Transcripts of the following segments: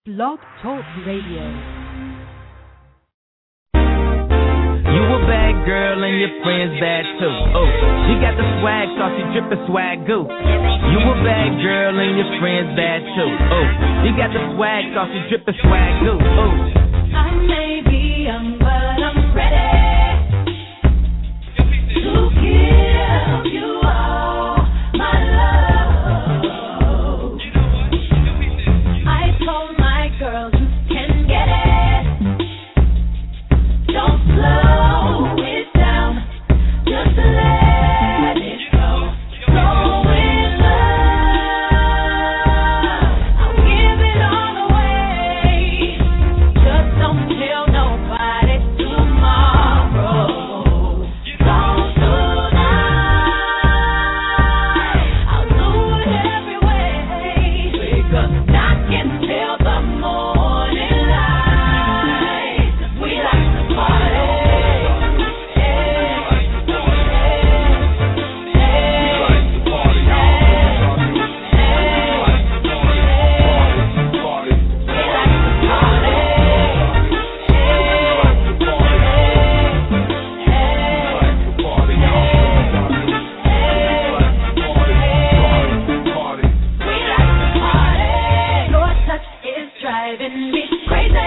Blog Talk Radio. You a bad girl and your friends bad too. Oh, she got the swag, so she drippin' swag goo. You a bad girl and your friends bad too. Oh, you got the swag, so she drippin' swag goo. Oh, I may be young, but I'm ready to give you all my love. I told my girls you can get it. Don't slow it down, just let it go. Go in love, I'll give it all away. Just don't tell nobody tomorrow. Don't tonight, I'll do it every way. Because I can tell the morning light. We like to party. Your touch is driving me crazy.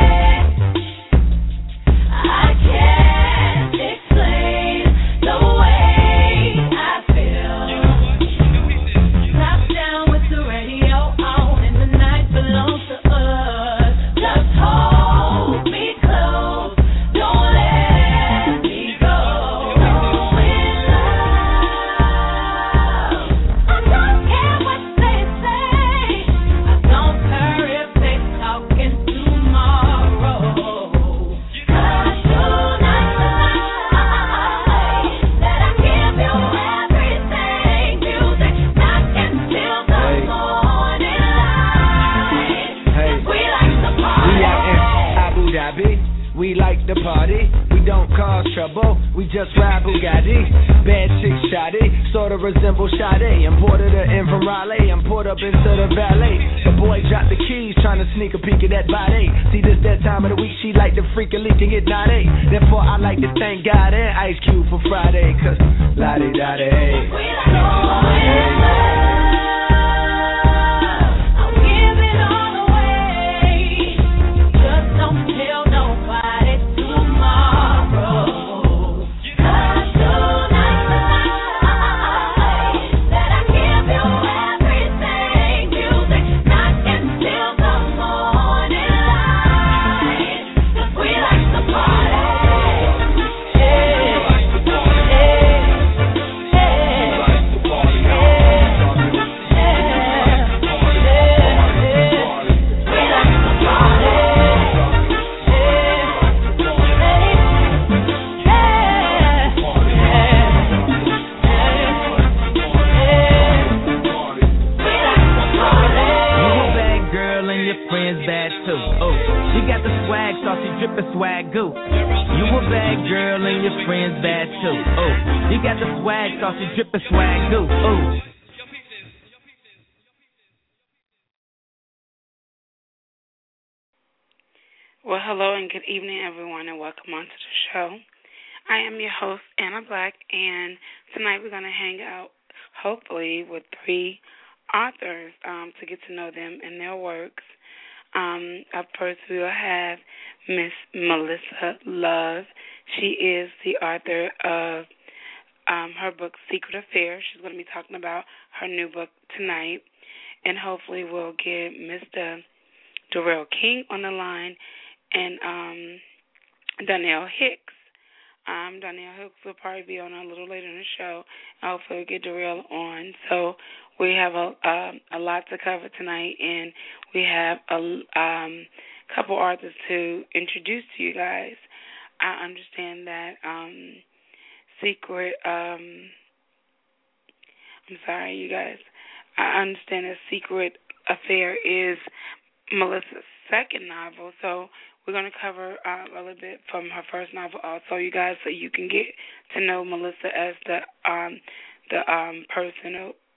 I can't explain the way I feel. Top down with the radio on, and the night belongs to us. Just hold me close, don't let me go. In love, I don't care what they say. I don't care if they talking tomorrow. 'Cause tonight that I give you everything. Music not until the morning light. We like to We party. out in Abu Dhabi, we like to party. We don't cause trouble, we just ride Bugatti. Bad chick shoddy, sorta resemble Sade. Imported her in from Raleigh, I'm pulled up into the valet. The boy dropped the keys, trying to sneak a peek at that body. See, this that time of the week, she like to freak a leak and get naughty. Therefore, I like to thank God and Ice Cube for Friday, cause la-di-da-di. We like to party. I'll give it all away. Just don't tell nobody tomorrow. 'Cause tonight that I give you everything. Music not until the morning light. 'Cause we like to party. you a bad girl and your friends bad too. Oh, she got the swag, so she drippin' swag goo. You a bad girl and your friends bad too. Oh, you got the swag, so she drippin' swag goo. Oh. Well, hello and good evening, everyone, and welcome onto the show. I am your host, Anna Black, and tonight we're going to hang out, hopefully, with three authors to get to know them and their works. Up first, we will have Miss Melissa Love. She is the author of her book, Secret Affair. She's going to be talking about her new book tonight, and hopefully we'll get Mr. Darrell King on the line and Donnell Hicks. Donnell Hicks will probably be on a little later in the show. Hopefully we'll get Darrell on. So we have a lot to cover tonight, and we have a couple authors to introduce to you guys. I understand that I understand that Secret Affair is Melissa's second novel, so we're going to cover a little bit from her first novel also, you guys, so you can get to know Melissa as the person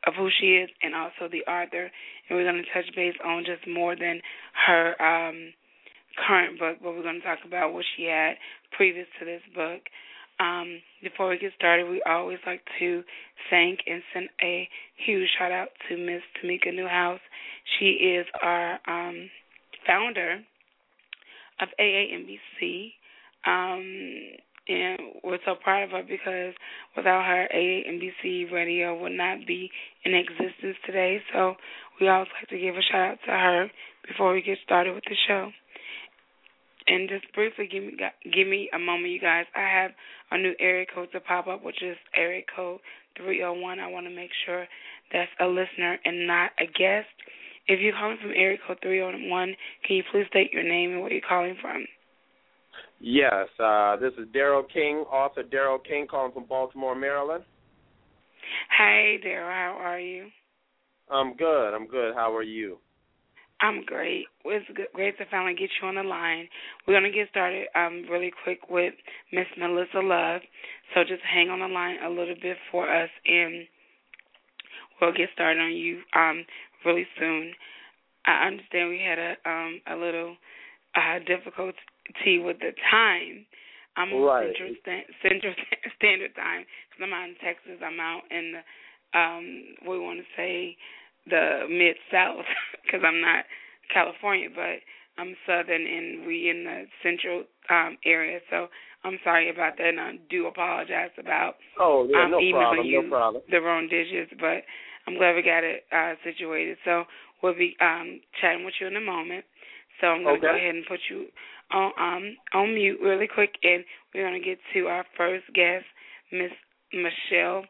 of who she is and also the author. And we're going to touch base on just more than her current book, but we're going to talk about what she had previous to this book. Before we get started, we always like to thank and send a huge shout out to Miss Tamika Newhouse. She is our founder of AANBC, and we're so proud of her because without her, AANBC Radio would not be in existence today. So we always like to give a shout out to her before we get started with the show. And just briefly, give me a moment, you guys. I have a new area code to pop up, which is area code 301. I want to make sure that's a listener and not a guest. If you're calling from area code 301, can you please state your name and where you're calling from? Yes, this is Daryl King, author Daryl King, calling from Baltimore, Maryland. Hey, Daryl, how are you? I'm good. How are you? I'm great. It's great to finally get you on the line. We're going to get started really quick with Miss Melissa Love. So just hang on the line a little bit for us, and we'll get started on you really soon. I understand we had a little difficulty with the time. I'm on Central Standard Time because I'm out in Texas. I'm out in we want to say the Mid-South because I'm not California, but I'm Southern and we in the Central area. So I'm sorry about that, and I do apologize about no emailing you problem. the wrong digits, but I'm glad we got it situated. So we'll be chatting with you in a moment. So I'm going to go ahead and put you on mute really quick, and we're going to get to our first guest, Miss Melissa.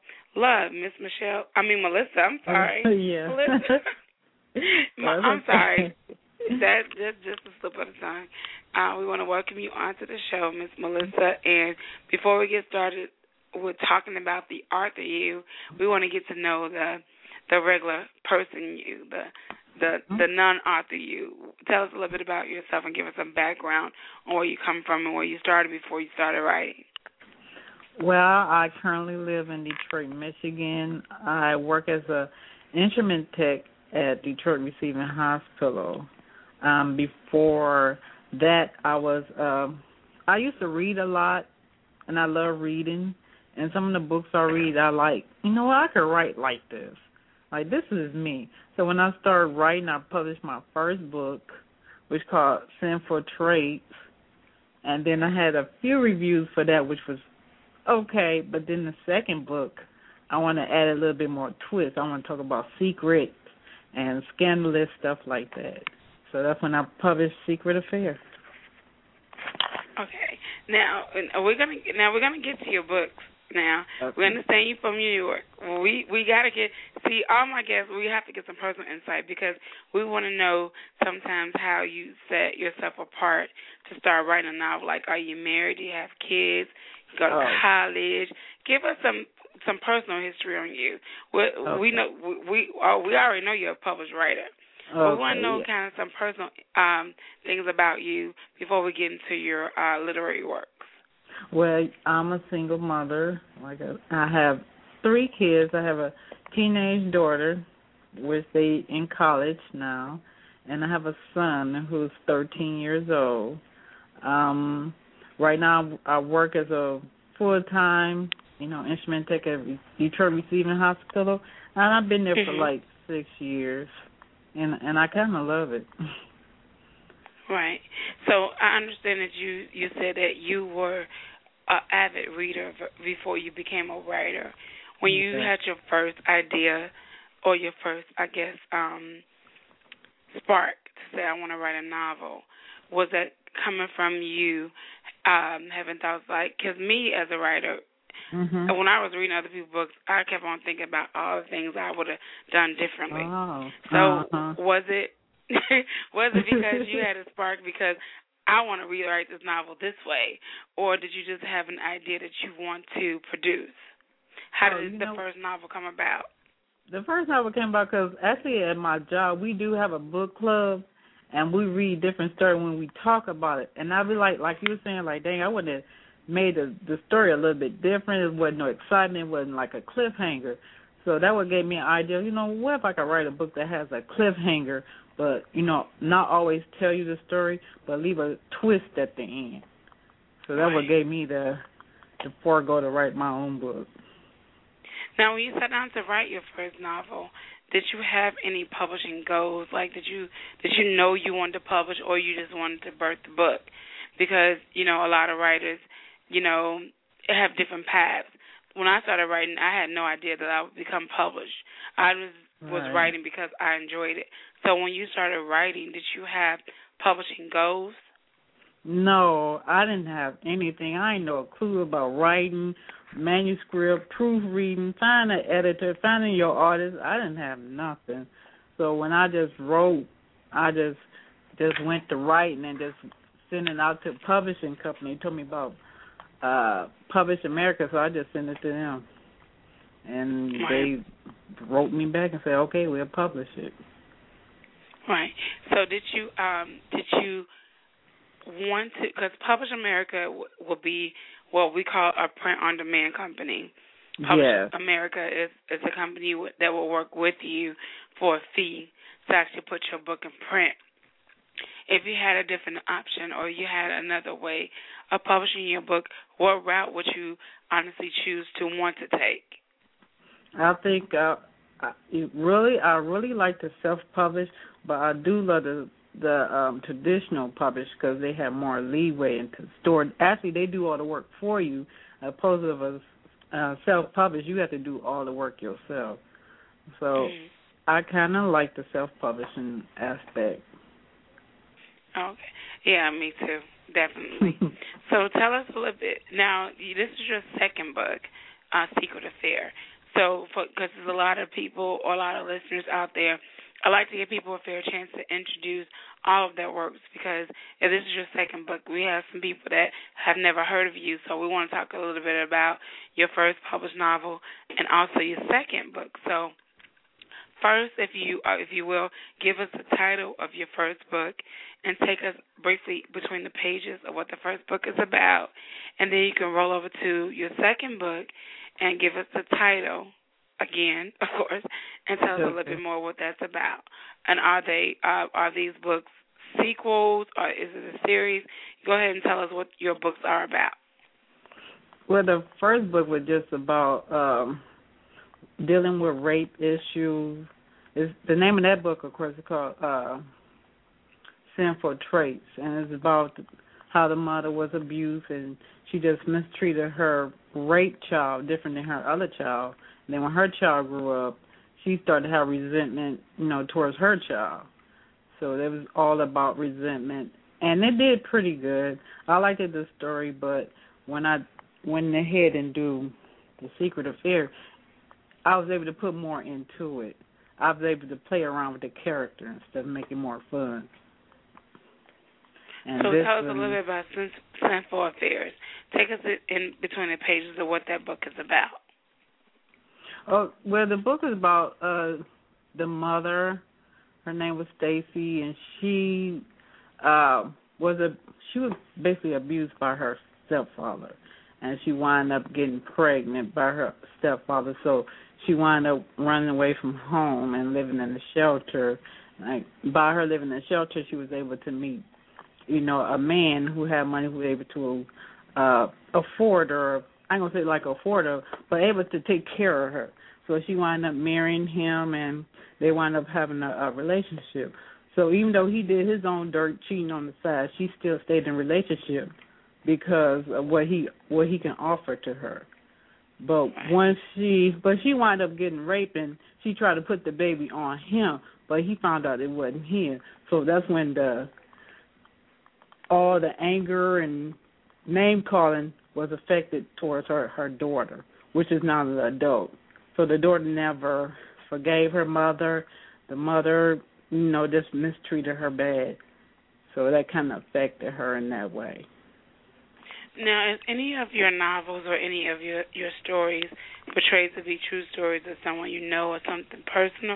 I'm sorry. Yeah. Melissa. I'm sorry. That's just a slip of the tongue. We want to welcome you onto the show, Miss Melissa. And before we get started with talking about the author you, we want to get to know the regular person you, the non-author you. Tell us a little bit about yourself and give us some background on where you come from and where you started before you started writing. Well, I currently live in Detroit, Michigan. I work as an instrument tech at Detroit Receiving Hospital. Before that, I used to read a lot, and I love reading. And some of the books I read, I like, I could write like this. Like, this is me. So when I started writing, I published my first book, which is called Sinful Traits. And then I had a few reviews for that, which was okay. But then the second book, I want to add a little bit more twist. I want to talk about secrets and scandalous stuff like that. So that's when I published Secret Affair. Okay. Now we're gonna get to your books. Now, we understand you from New York. We got to all my guests, we have to get some personal insight because we want to know sometimes how you set yourself apart to start writing a novel. Like, are you married? Do you have kids? You go to college? Give us some personal history on you. We know we already know you're a published writer. But we want to know kind of some personal things about you before we get into your literary work. Well, I'm a single mother. I have 3 kids. I have a teenage daughter, which they in college now, and I have a son who's 13 years old. Right now, I work as a full-time, instrument tech at Detroit Receiving Hospital, and I've been there for like 6 years, and I kind of love it. Right. So I understand that you said that you were an avid reader before you became a writer. When you had your first idea or your first, I guess, spark to say I want to write a novel, was that coming from you having thoughts like, because me as a writer, when I was reading other people's books, I kept on thinking about all the things I would have done differently. Was it because you had a spark because I want to rewrite this novel this way, or did you just have an idea that you want to produce? How did the first novel come about? The first novel came about because actually at my job we do have a book club, and we read different stories when we talk about it. And I'd be like you were saying, like, dang, I would have made the story a little bit different. It wasn't no excitement. It wasn't like a cliffhanger. So that what gave me an idea, what if I could write a book that has a cliffhanger, but, not always tell you the story, but leave a twist at the end. So that what gave me the forego to write my own book. Now, when you sat down to write your first novel, did you have any publishing goals? Like, did you know you wanted to publish, or you just wanted to birth the book? Because, a lot of writers, have different paths. When I started writing, I had no idea that I would become published. I was writing because I enjoyed it. So when you started writing, did you have publishing goals? No, I didn't have anything. I didn't know a clue about writing, manuscript, proofreading, finding an editor, finding your artist. I didn't have nothing. So when I just wrote, I just went to writing and just sending it out to a publishing company. They told me about Publish America, so I just sent it to them. And they wrote me back and said, okay, we'll publish it. Right. So did you want to, because Publish America will be what we call a print-on-demand company. Publish America is a company that will work with you for a fee to actually put your book in print. If you had a different option or you had another way of publishing your book, what route would you honestly choose to want to take? I think I really like to self-publish, but I do love the traditional publish because they have more leeway into store. Actually, they do all the work for you. Opposed to a self-publish, you have to do all the work yourself. So I kind of like the self-publishing aspect. Okay. Yeah, me too. Definitely. So tell us a little bit. Now, this is your second book, Secret Affair. So because there's a lot of people or a lot of listeners out there, I like to give people a fair chance to introduce all of their works because if this is your second book, we have some people that have never heard of you, so we want to talk a little bit about your first published novel and also your second book. So first, if you will, give us the title of your first book and take us briefly between the pages of what the first book is about, and then you can roll over to your second book and give us the title again, of course, and tell us a little bit more what that's about. And are these books sequels or is it a series? Go ahead and tell us what your books are about. Well, the first book was just about dealing with rape issues. The name of that book, of course, is called Sinful Traits, and it's about how the mother was abused and she just mistreated her rape child different than her other child. And then when her child grew up, she started to have resentment, towards her child. So it was all about resentment, and it did pretty good. I liked the story, but when I went ahead and do The Secret Affair, I was able to put more into it. I was able to play around with the character instead of making more fun. And so tell us a little bit about Sinful Affairs. Take us in between the pages of what that book is about. Oh, well, the book is about the mother. Her name was Stacy, and she was basically abused by her stepfather, and she wound up getting pregnant by her stepfather. So she wound up running away from home and living in the shelter. By her living in the shelter, she was able to meet, a man who had money, who was able to afford her. I ain't gonna say afford her, but able to take care of her. So she wound up marrying him, and they wound up having a relationship. So even though he did his own dirt cheating on the side, she still stayed in a relationship because of what he can offer to her. But she wound up getting raped, and she tried to put the baby on him, but he found out it wasn't him. So that's when all the anger and name calling was affected towards her daughter, which is now an adult. So the daughter never forgave her mother. The mother, just mistreated her bad. So that kind of affected her in that way. Now, is any of your novels or any of your stories portrayed to be true stories of someone you know or something personal?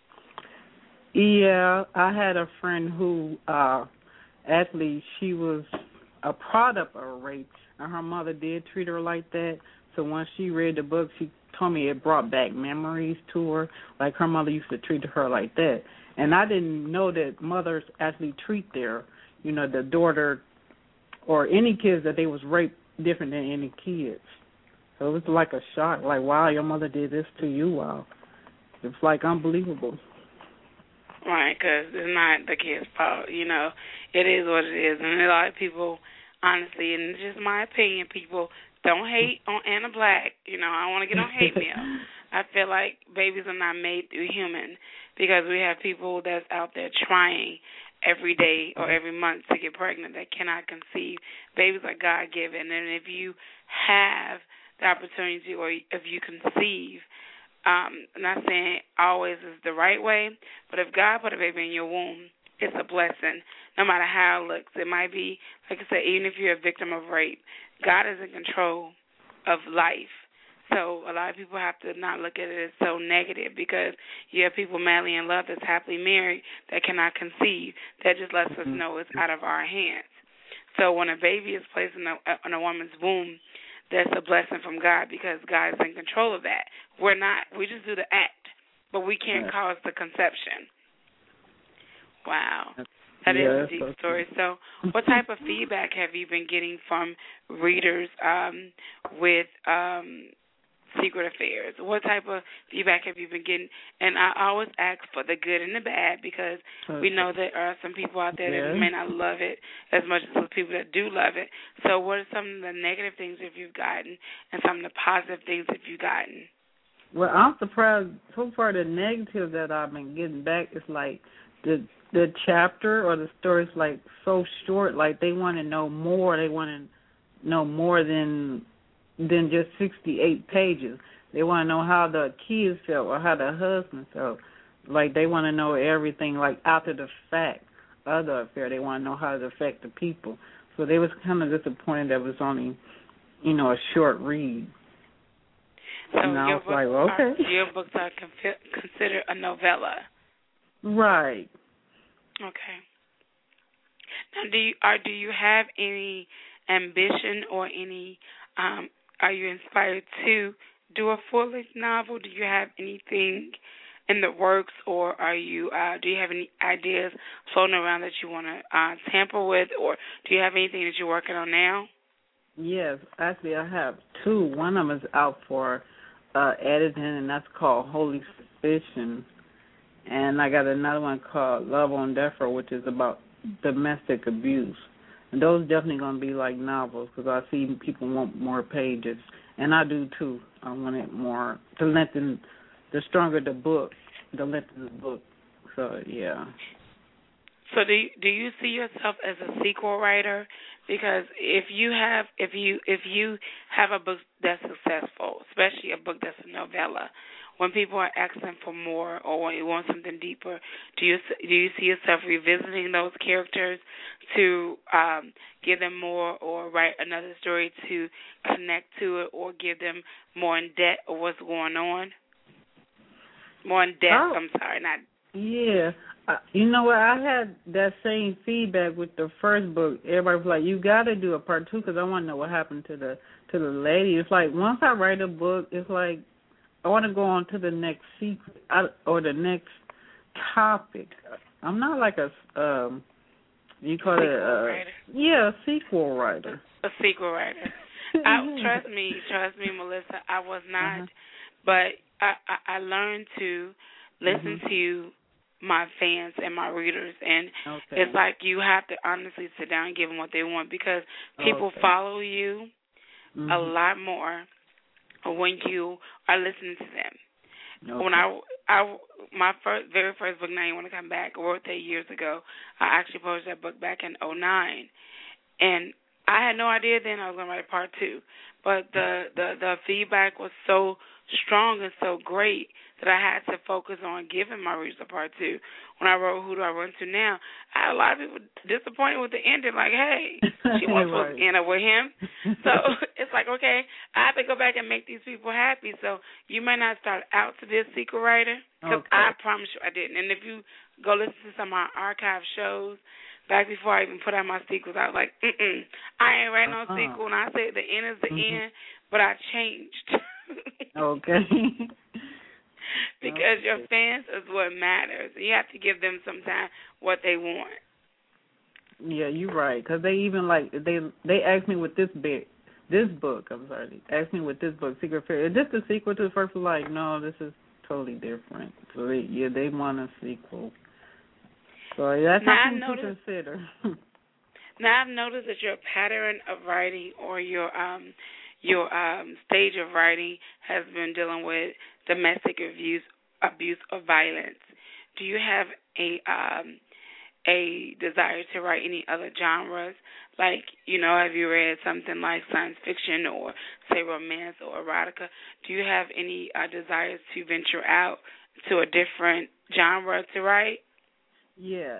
Yeah, I had a friend who actually she was a product of rape, and her mother did treat her like that. So once she read the book, she told me it brought back memories to her, like her mother used to treat her like that. And I didn't know that mothers actually treat their, the daughter or any kids that they was raped different than any kids. So it was like a shock, like, wow, your mother did this to you, wow. It's like unbelievable. Right, because it's not the kid's fault, It is what it is. And a lot of people, honestly, and it's just my opinion, people don't hate on Anna Black. I don't want to get on hate mail. I feel like babies are not made through human because we have people that's out there trying every day or every month to get pregnant that cannot conceive. Babies are God-given, and if you have the opportunity or if you conceive, I'm not saying always is the right way, but if God put a baby in your womb, it's a blessing, no matter how it looks. It might be, like I said, even if you're a victim of rape, God is in control of life. So a lot of people have to not look at it as so negative because you have people madly in love that's happily married that cannot conceive. That just lets us know it's out of our hands. So when a baby is placed in a woman's womb, that's a blessing from God because God is in control of that. We're not. We just do the act, but we can't cause the conception. Wow. That is a deep story. So what type of feedback have you been getting from readers with Secret Affairs? What type of feedback have you been getting? And I always ask for the good and the bad because we know there are some people out there that may not love it as much as the people that do love it. So what are some of the negative things that you've gotten and some of the positive things that you've gotten? Well, I'm surprised. So far, the negative that I've been getting back is like the chapter or the story is like so short. Like they want to know more. They want to know more than just 68 pages. They want to know how the kids felt or how the husband felt. Like they want to know everything, like after the fact of the affair. They want to know how it affect the people. So they was kind of disappointed that it was only, a short read. So and I was like, well, okay. Your books are considered a novella. Right. Okay. Now, do you have any ambition or any? Are you inspired to do a full-length novel? Do you have anything in the works, or are you? Do you have any ideas floating around that you want to tamper with, or do you have anything that you're working on now? Yes, actually, I have two. One of them is out for editing, and that's called Holy Suspicion. And I got another one called Love on Death Row, which is about domestic abuse. And those definitely going to be like novels because I see people want more pages. And I do, too. I want it more. The stronger the book, the lengthen the book. So, yeah. So do you see yourself as a sequel writer? Because if you have a book that's successful, especially a book that's a novella, when people are asking for more or when you want something deeper, do you see yourself revisiting those characters to give them more or write another story to connect to it or give them more in depth of what's going on? More in depth, I'm sorry, not. Yeah. You know what? I had that same feedback with the first book. Everybody was like, you got to do a part 2 because I want to know what happened to the lady. It's like once I write a book, it's like I want to go on to the next secret or the next topic. I'm not like a you call it a sequel writer. A sequel writer. Trust me, Melissa. I was not, but I learned to listen to my fans and my readers, and it's like you have to honestly sit down and give them what they want because people follow you a lot more when you are listening to them. When my very first book, Now You Want to Come Back, I wrote that years ago. I actually published that book back in 2009, and I had no idea then I was going to write part 2, but the feedback was so strong and so great that I had to focus on giving my readers a part 2. When I wrote Who Do I Run To Now, I had a lot of people disappointed with the ending, like, hey, she wasn't supposed to end up with him. So it's like, okay, I have to go back and make these people happy. So you may not start out to be a secret writer, because I promise you I didn't. And if you go listen to some of my archive shows, back before I even put out my sequels, I was like, I ain't writing no sequel. And I said the end is the end, but I changed. Okay. Because your fans is what matters. You have to give them sometimes what they want. Yeah, you're right. Because they even like they asked me with this book. I'm sorry. They asked me with this book, Secret Fairy. Is this the sequel to the first one? Like, no, this is totally different. So they want a sequel. So that's something to consider. Now I've noticed that your pattern of writing or your stage of writing has been dealing with domestic abuse or violence. Do you have a desire to write any other genres? Like, have you read something like science fiction or, say, romance or erotica? Do you have any desires to venture out to a different genre to write? Yeah,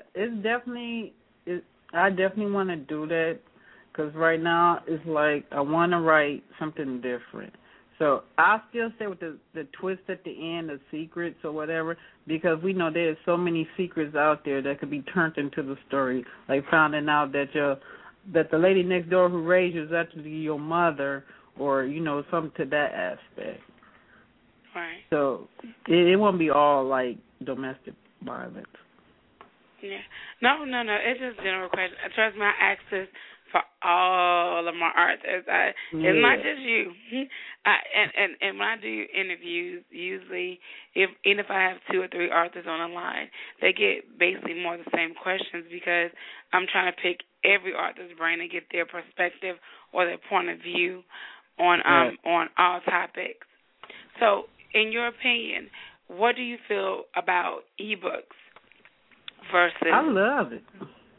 I definitely want to do that because right now it's like I want to write something different. So I'll still stay with the twist at the end, the secrets or whatever, because we know there's so many secrets out there that could be turned into the story, like finding out that the lady next door who raised you is actually your mother, or something to that aspect. Right. So it won't be all like domestic violence. Yeah. No. It's just a general question. Trust me, I ask this for all of my authors. It's not just you. And when I do interviews, usually, even if I have 2 or 3 authors on the line, they get basically more the same questions because I'm trying to pick every author's brain and get their perspective or their point of view on all topics. So, in your opinion, what do you feel about ebooks versus? I love it.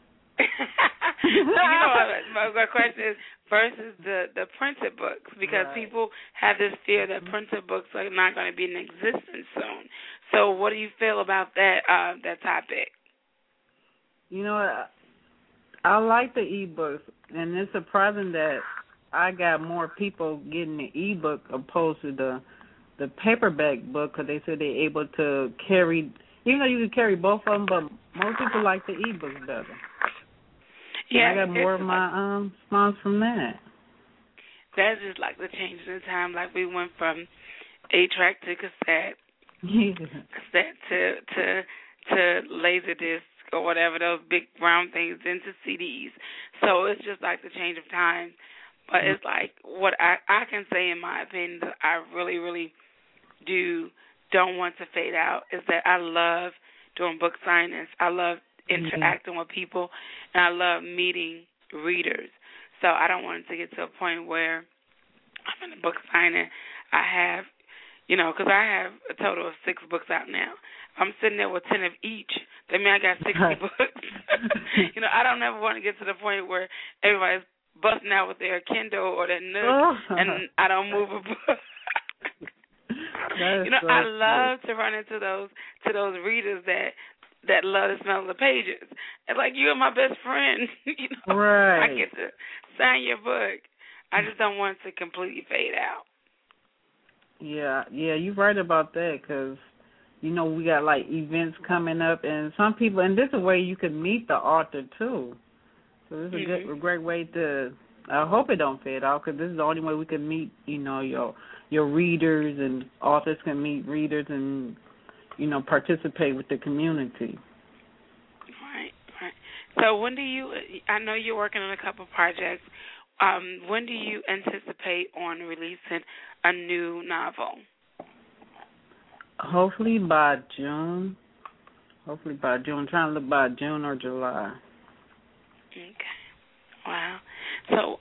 My question is versus the printed books, because people have this fear that printed books are not going to be in existence soon. So, what do you feel about that topic? I like the ebooks, and it's surprising that I got more people getting the ebook opposed to the paperback book because they said they're able to carry. Even though you can carry both of them, but most people like the ebooks better. Yeah, I got more of my response from that. That's just like the change in time. Like we went from 8-track to cassette, cassette to Laserdisc or whatever, those big round things, into CDs. So it's just like the change of time. But it's like what I can say in my opinion that I really, really don't want to fade out is that I love doing book signings. I love interacting with people, and I love meeting readers. So I don't want it to get to a point where I'm in a book signing. I have, because I have a total of 6 books out now. I'm sitting there with 10 of each. That means I got 60 books. I don't ever want to get to the point where everybody's busting out with their Kindle or their Nook, and I don't move a book. I love to run into those readers that love the smell of the pages. It's like, you're my best friend. Right. I get to sign your book. I just don't want it to completely fade out. Yeah, you're right about that because, we got, like, events coming up, and some people, and this is a way you can meet the author, too. So this is a great way to, I hope it don't fade out because this is the only way we can meet, your readers, and authors can meet readers and, participate with the community. Right. So when do you, I know you're working on a couple projects, when do you anticipate on releasing a new novel? Hopefully by June. I'm trying to look by June or July. Okay. Wow. So,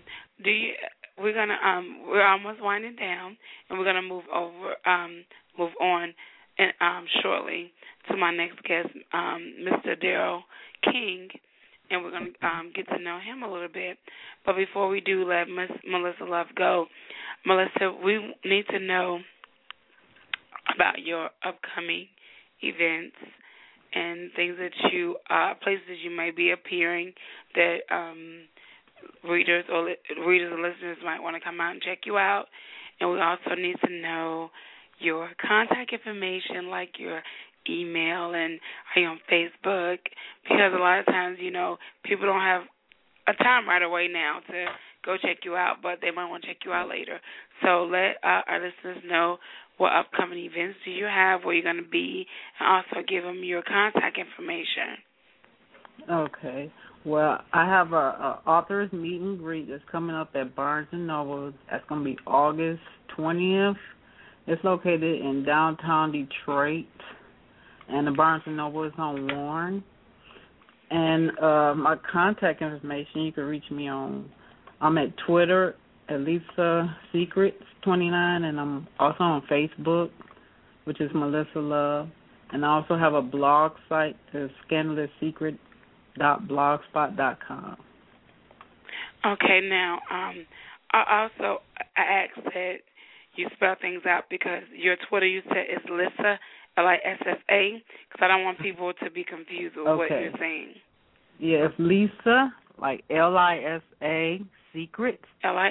we're almost winding down, and we're gonna move on, and shortly to my next guest, Mr. Daryl King, and we're gonna get to know him a little bit. But before we do let Miss Melissa Love go, Melissa, we need to know about your upcoming events and things that you, places you may be appearing that readers or listeners might want to come out and check you out. And we also need to know your contact information, like your email and are you on Facebook, because a lot of times, people don't have a time right away now to go check you out, but they might want to check you out later. So let our listeners know what upcoming events do you have, where you're going to be, and also give them your contact information. Okay. Well, I have a author's meet and greet that's coming up at Barnes & Noble. That's going to be August 20th. It's located in downtown Detroit, and the Barnes & Noble is on Warren. And my contact information, you can reach me on, I'm at Twitter at Lisa Secrets 29, and I'm also on Facebook, which is Melissa Love. And I also have a blog site, the scandalousSecret.blogspot.com. Okay, now, I asked that you spell things out because your Twitter, you said, is Lissa, Lissa, because I don't want people to be confused with what you're saying. Yeah, it's Lisa, like Lisa, Secrets,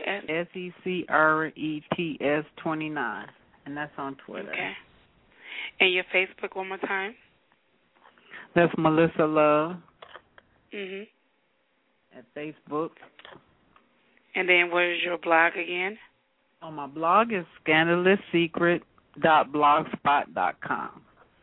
Secrets 29, and that's on Twitter. Okay. And your Facebook one more time? That's Melissa Love. Mhm. At Facebook. And then what is your blog again? Oh, my blog is scandalousSecret.blogspot.com.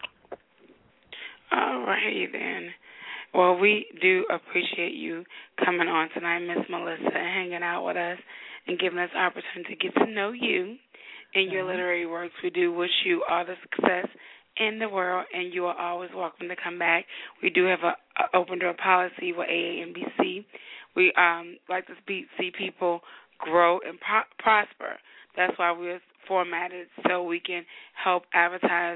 All righty then. Well, we do appreciate you coming on tonight, Miss Melissa, and hanging out with us and giving us the opportunity to get to know you and your literary works. We do wish you all the success in the world, and you are always welcome to come back. We do have an open door policy with AANBC. We like to see people grow and prosper. That's why we're formatted so we can help advertise,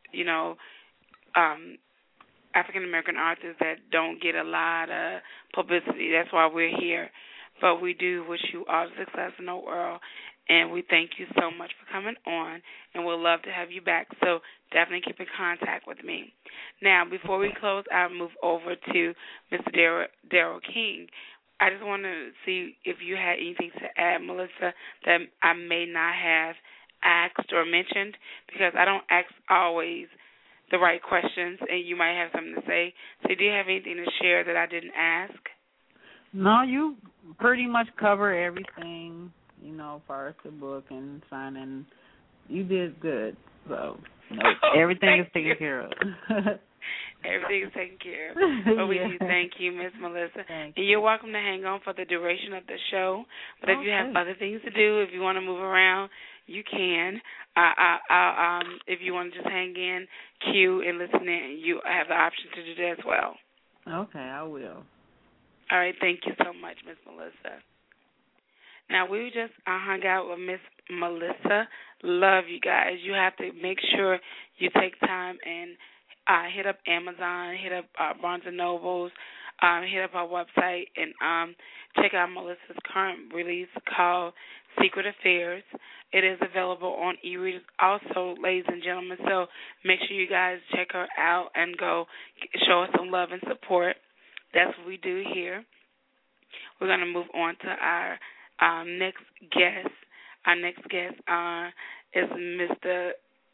African-American authors that don't get a lot of publicity. That's why we're here. But we do wish you all the success in the world, and we thank you so much for coming on, and we'll love to have you back. So definitely keep in contact with me. Now, before we close, I'll move over to Mr. Daryl King. I just want to see if you had anything to add, Melissa, that I may not have asked or mentioned, because I don't ask always the right questions, and you might have something to say. So do you have anything to share that I didn't ask? No, you pretty much cover everything, as far as the book and signing. You did good. So everything is taken care of. Everything is taken care of. But we do thank you, Miss Melissa. And you're welcome to hang on for the duration of the show. But if you have other things to do, if you want to move around, you can. If you want to just hang in, queue, and listen in, you have the option to do that as well. Okay, I will. All right, thank you so much, Miss Melissa. Now, we just hung out with Miss Melissa Love, you guys. You have to make sure you take time and hit up Amazon, hit up Barnes & Nobles, hit up our website, and check out Melissa's current release called Secret Affairs. It is available on e-readers also, ladies and gentlemen, so make sure you guys check her out and go show us some love and support. That's what we do here. We're going to move on to our next guest. Our next guest is Mr.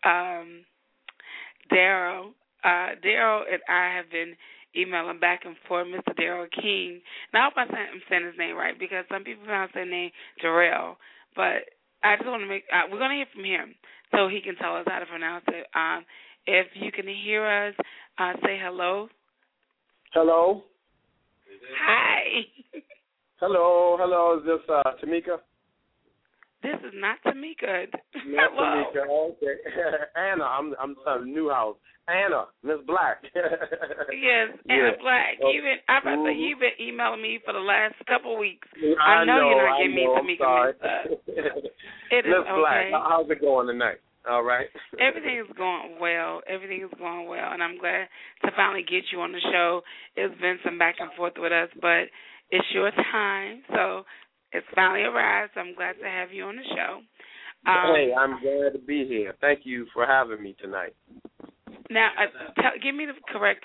Daryl. Daryl and I have been emailing back and forth, Mr. Daryl King. Now, I hope I'm saying his name right, because some people pronounce their name Darrell. But I just want to we're going to hear from him so he can tell us how to pronounce it. If you can hear us, say hello. Hello. Hi. Hello. Is this Tamika? This is not Tamika. Not Hello. Tamika. Okay. Anna. I'm son Newhouse. Anna, Miss Black. Yes, Anna Black. You've been emailing me for the last couple of weeks. I know you're not getting me Tamika mixed up. It is Miss Black. okay. How's it going tonight? All right. Everything is going well. And I'm glad to finally get you on the show. It's been some back and forth with us, but it's your time, so it's finally arrived, so I'm glad to have you on the show. Hey, I'm glad to be here. Thank you for having me tonight. Now, give me the correct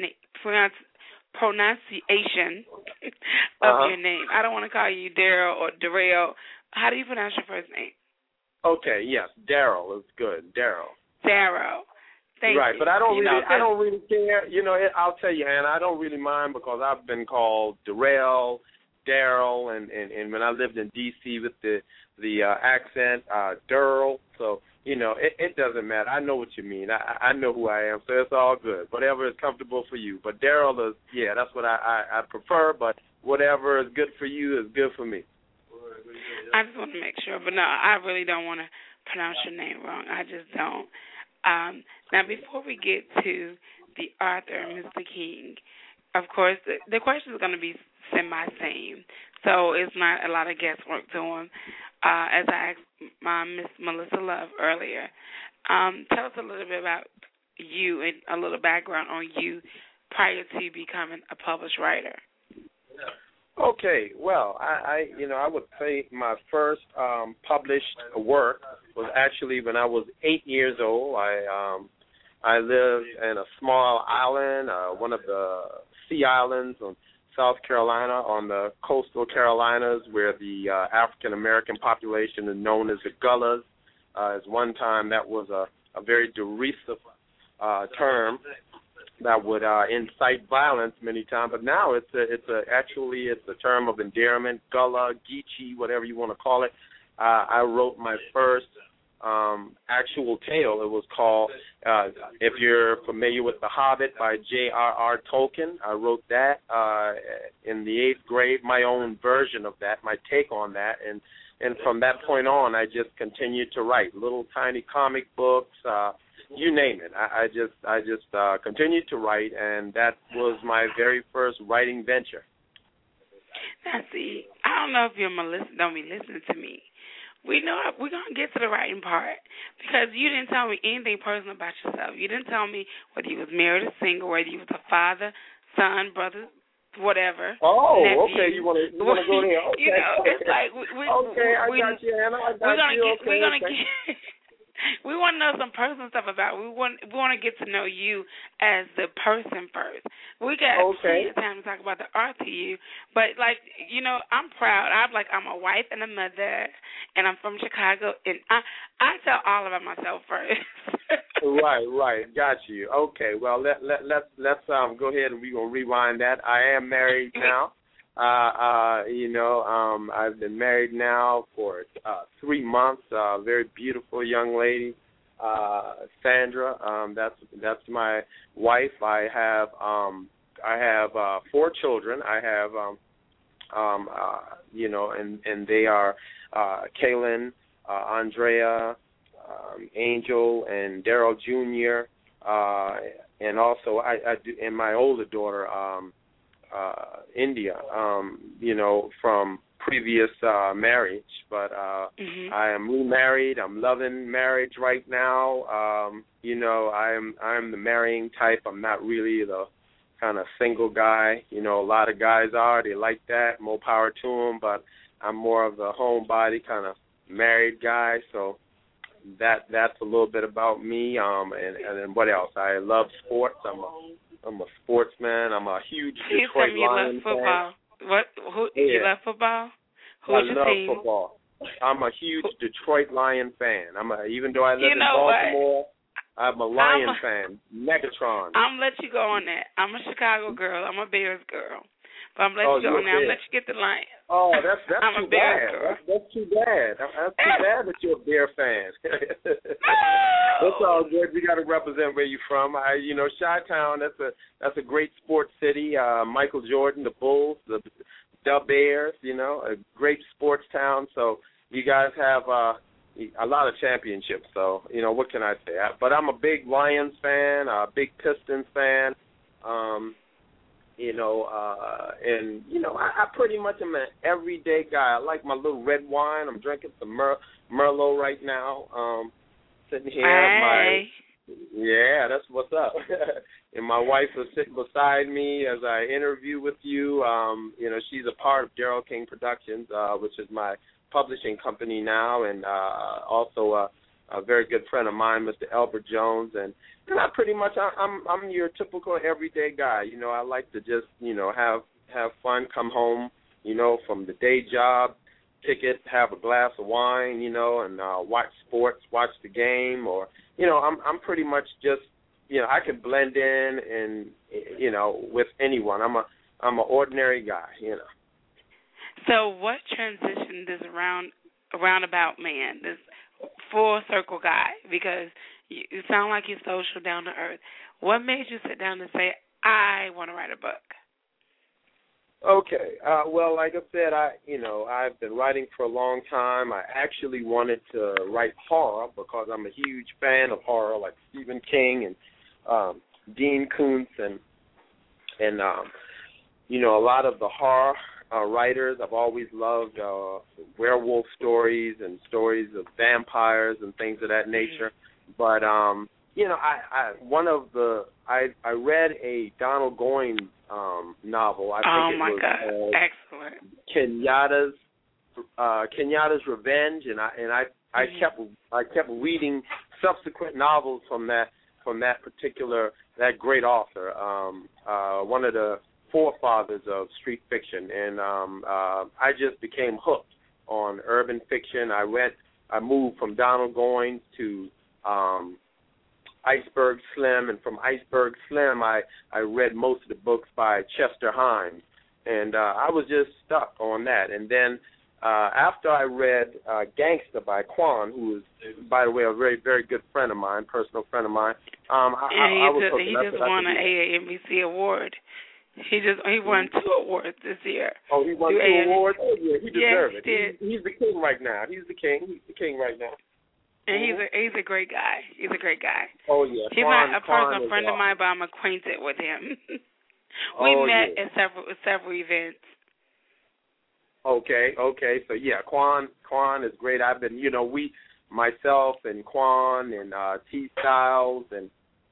pronunciation of your name. I don't want to call you Daryl or Darrell. How do you pronounce your first name? Okay, yes, Daryl is good. Daryl. Thank you. But I don't really care. I'll tell you, Anna, I don't really mind, because I've been called Darrell, Daryl, and and when I lived in D.C. with the accent, Daryl. So, it doesn't matter. I know what you mean. I know who I am, so it's all good. Whatever is comfortable for you. But Daryl is, that's what I prefer, but whatever is good for you is good for me. I just want to make sure. But, no, I really don't want to pronounce your name wrong. I just don't. Now, before we get to the author, Mr. King, of course, the question is going to be semi-same, so it's not a lot of guesswork to him. As I asked Miss Melissa Love earlier, tell us a little bit about you and a little background on you prior to becoming a published writer. Okay, well, I would say my first published work was actually when I was 8 years old. I lived in a small island, one of the sea islands on South Carolina, on the coastal Carolinas, where the African-American population is known as the Gullahs. At one time, that was a very derisive term that would incite violence many times. But now it's a term of endearment, Gullah, Geechee, whatever you want to call it. I wrote my first actual tale. It was called, if you're familiar with The Hobbit by J.R.R. Tolkien, I wrote that in the 8th grade, my own version of that, my take on that, and from that point on, I just continued to write little tiny comic books, you name it. I just continued to write, and that was my very first writing venture. Now, see, I don't know if you're don't be listening to me. We know we're going to get to the writing part because you didn't tell me anything personal about yourself. You didn't tell me whether you was married or single, whether you was a father, son, brother, whatever. Oh, nephew. Okay. You want to go there? Okay. It's like I got you, Anna. I got you. We're gonna get. We want to know some personal stuff about. We want to get to know you as the person first. We got plenty of time to talk about the art to you, but I'm proud. I'm a wife and a mother, and I'm from Chicago, and I tell all about myself first. Right. Got you. Okay. Well, let's go ahead and we're gonna rewind that. I am married now. I've been married now for 3 months. Very beautiful young lady, Sandra. That's my wife. I have 4 children. I have and they are Kaylin, Andrea, Angel, and Daryl Jr. And also I do, and my older daughter. India, from previous marriage, but I am remarried. I'm loving marriage right now. I'm the marrying type. I'm not really the kind of single guy. A lot of guys are. They like that. More power to them. But I'm more of the homebody kind of married guy. So that's a little bit about me. And then what else? I love sports. I'm a sportsman. I'm a huge Detroit Lions fan. You love football? Who's your team? I love football. I'm a huge Detroit Lion fan. Even though I live in Baltimore, I'm a Lion fan. Megatron. I'm going to let you go on that. I'm a Chicago girl. I'm a Bears girl. But I'm going to let you go on that. I'm going to let you get the Lions. Oh, that's I'm too bad. That's too bad. That's too bad that you're a Bear fan. That's all good. We got to represent where you're from. Chi-Town, that's a great sports city. Michael Jordan, the Bulls, the Bears, a great sports town. So you guys have a lot of championships. So, what can I say? But I'm a big Lions fan, a big Pistons fan. I pretty much am an everyday guy. I like my little red wine. I'm drinking some Merlot right now. Sitting here. Hey. That's what's up. And my wife is sitting beside me as I interview with you. She's a part of Daryl King Productions, which is my publishing company now, and also a very good friend of mine, Mr. Albert Jones, and I pretty much I'm your typical everyday guy. I like to just have fun, come home, from the day job, ticket, have a glass of wine, and watch sports, watch the game, or I'm pretty much just I can blend in and with anyone. I'm an ordinary guy. So what transitioned this roundabout man, this full circle guy? Because you sound like you're social, down to earth. What made you sit down and say, I want to write a book? Okay. Well, like I said, I've been writing for a long time. I actually wanted to write horror because I'm a huge fan of horror, like Stephen King and Dean Koontz and a lot of the horror writers. I've always loved werewolf stories and stories of vampires and things of that nature. But I read a Donald Goines novel. I think my it was God, excellent. Kenyatta's Revenge, and I kept reading subsequent novels from that great author, one of the forefathers of street fiction, and I just became hooked on urban fiction. I moved from Donald Goines to Iceberg Slim, and from Iceberg Slim, I read most of the books by Chester Himes, and I was just stuck on that. And then after I read Gangsta by Quan, who is, by the way, a very, very good friend of mine, personal friend of mine, he just won an AAMBC award. He won 2 awards this year. Oh, he won 2 awards? Oh, yeah, he deserves it. He's the king right now. He's the king right now. And he's a great guy. He's a great guy. Oh, yeah. He's not a personal friend of mine, but I'm acquainted with him. We met at several events. Okay. So, yeah, Quan is great. I've been, myself and Quan and T. Styles and,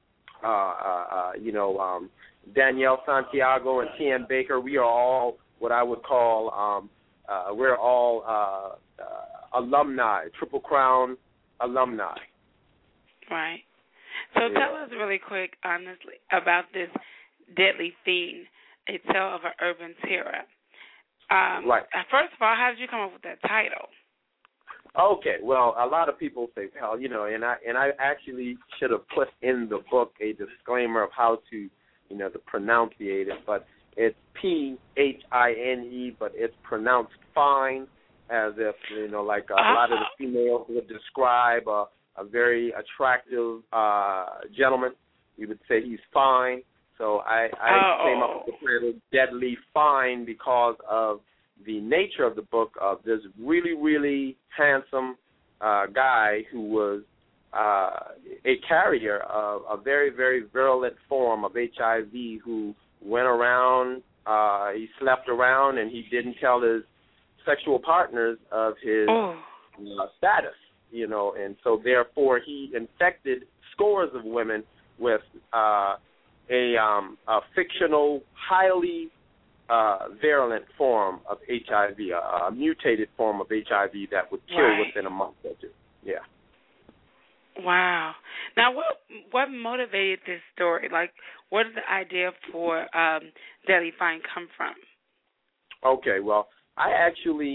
Danielle Santiago and T.N. Baker, we are all what I would call, we're all alumni, Triple Crown alumni. Right. So tell us really quick, honestly, about this Deadly Fiend, A Tale of an Urban Terror. Right. First of all, how did you come up with that title? Okay, well, a lot of people say, and I actually should have put in the book a disclaimer of how to, to pronunciate it, but it's Phine, but it's pronounced fine, as if, like a lot of the females would describe a very attractive gentleman. We would say he's fine. So I came up with the title Deadly Fine because of the nature of the book of this really, really handsome guy who was a carrier of a very, very virulent form of HIV who went around, he slept around, and he didn't tell his sexual partners of his status, and so therefore he infected scores of women with a fictional, highly virulent form of HIV, a mutated form of HIV that would kill within a month or two. Yeah. Wow. Now, what motivated this story? Like, where did the idea for Deadly Fine come from? Okay, well, I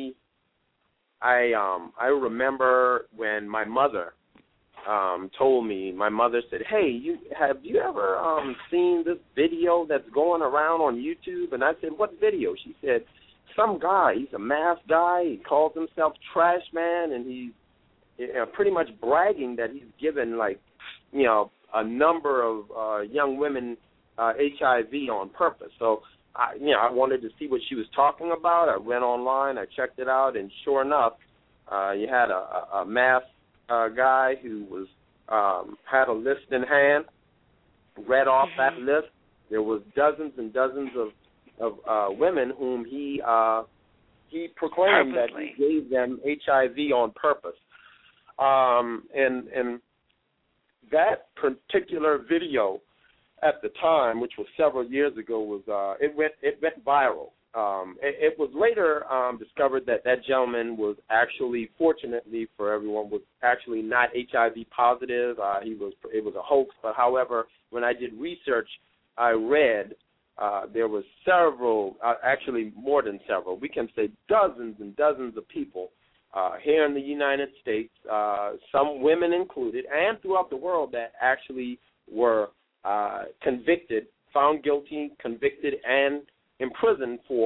remember when my mother told me, my mother said, hey, have you ever seen this video that's going around on YouTube? And I said, what video? She said, some guy, he's a masked guy, he calls himself Trash Man, and he's pretty much bragging that he's given, a number of young women HIV on purpose. So, I wanted to see what she was talking about. I went online, I checked it out, and sure enough, you had a masked guy who was had a list in hand, read off that list. There was dozens and dozens of women whom he proclaimed that he gave them HIV on purpose. And that particular video at the time, which was several years ago, was it went viral. It was later discovered that gentleman was actually, fortunately for everyone, was actually not HIV positive. It was a hoax. But however, when I did research, I read there was several, actually more than several. We can say dozens and dozens of people here in the United States, some women included, and throughout the world that actually were convicted, found guilty, convicted, and imprisoned for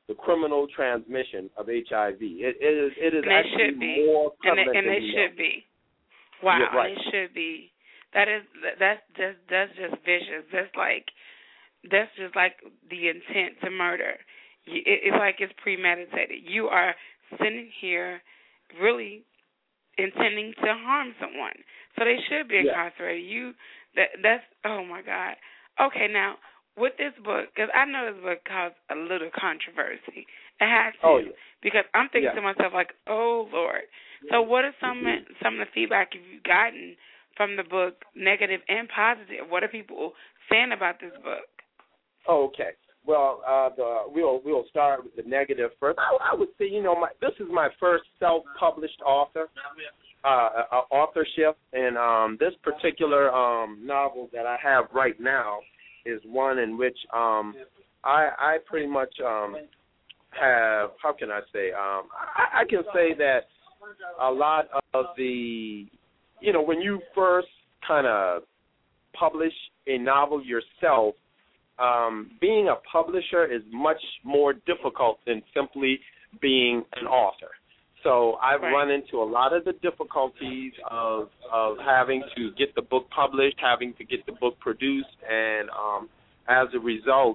the criminal transmission of HIV. It is and actually should be. more prevalent and than it we should know. be. Wow, Yeah, right. and it should be. That's just vicious. That's just like the intent to murder. It's like it's premeditated. You are sitting here really intending to harm someone. So they should be incarcerated. That's oh my God. Okay, now with this book, because I know this book caused a little controversy. It has to, because I'm thinking to myself like, oh Lord. So what are some of the feedback you've gotten from the book, negative and positive? What are people saying about this book? Okay. Well, we'll start with the negative first. I would say, this is my first self-published authorship, and this particular novel that I have right now is one in which I pretty much have. How can I say? I can say that a lot of the, when you first kind of publish a novel yourself. Being a publisher is much more difficult than simply being an author. So I've run into a lot of the difficulties of having to get the book published, having to get the book produced, and as a result,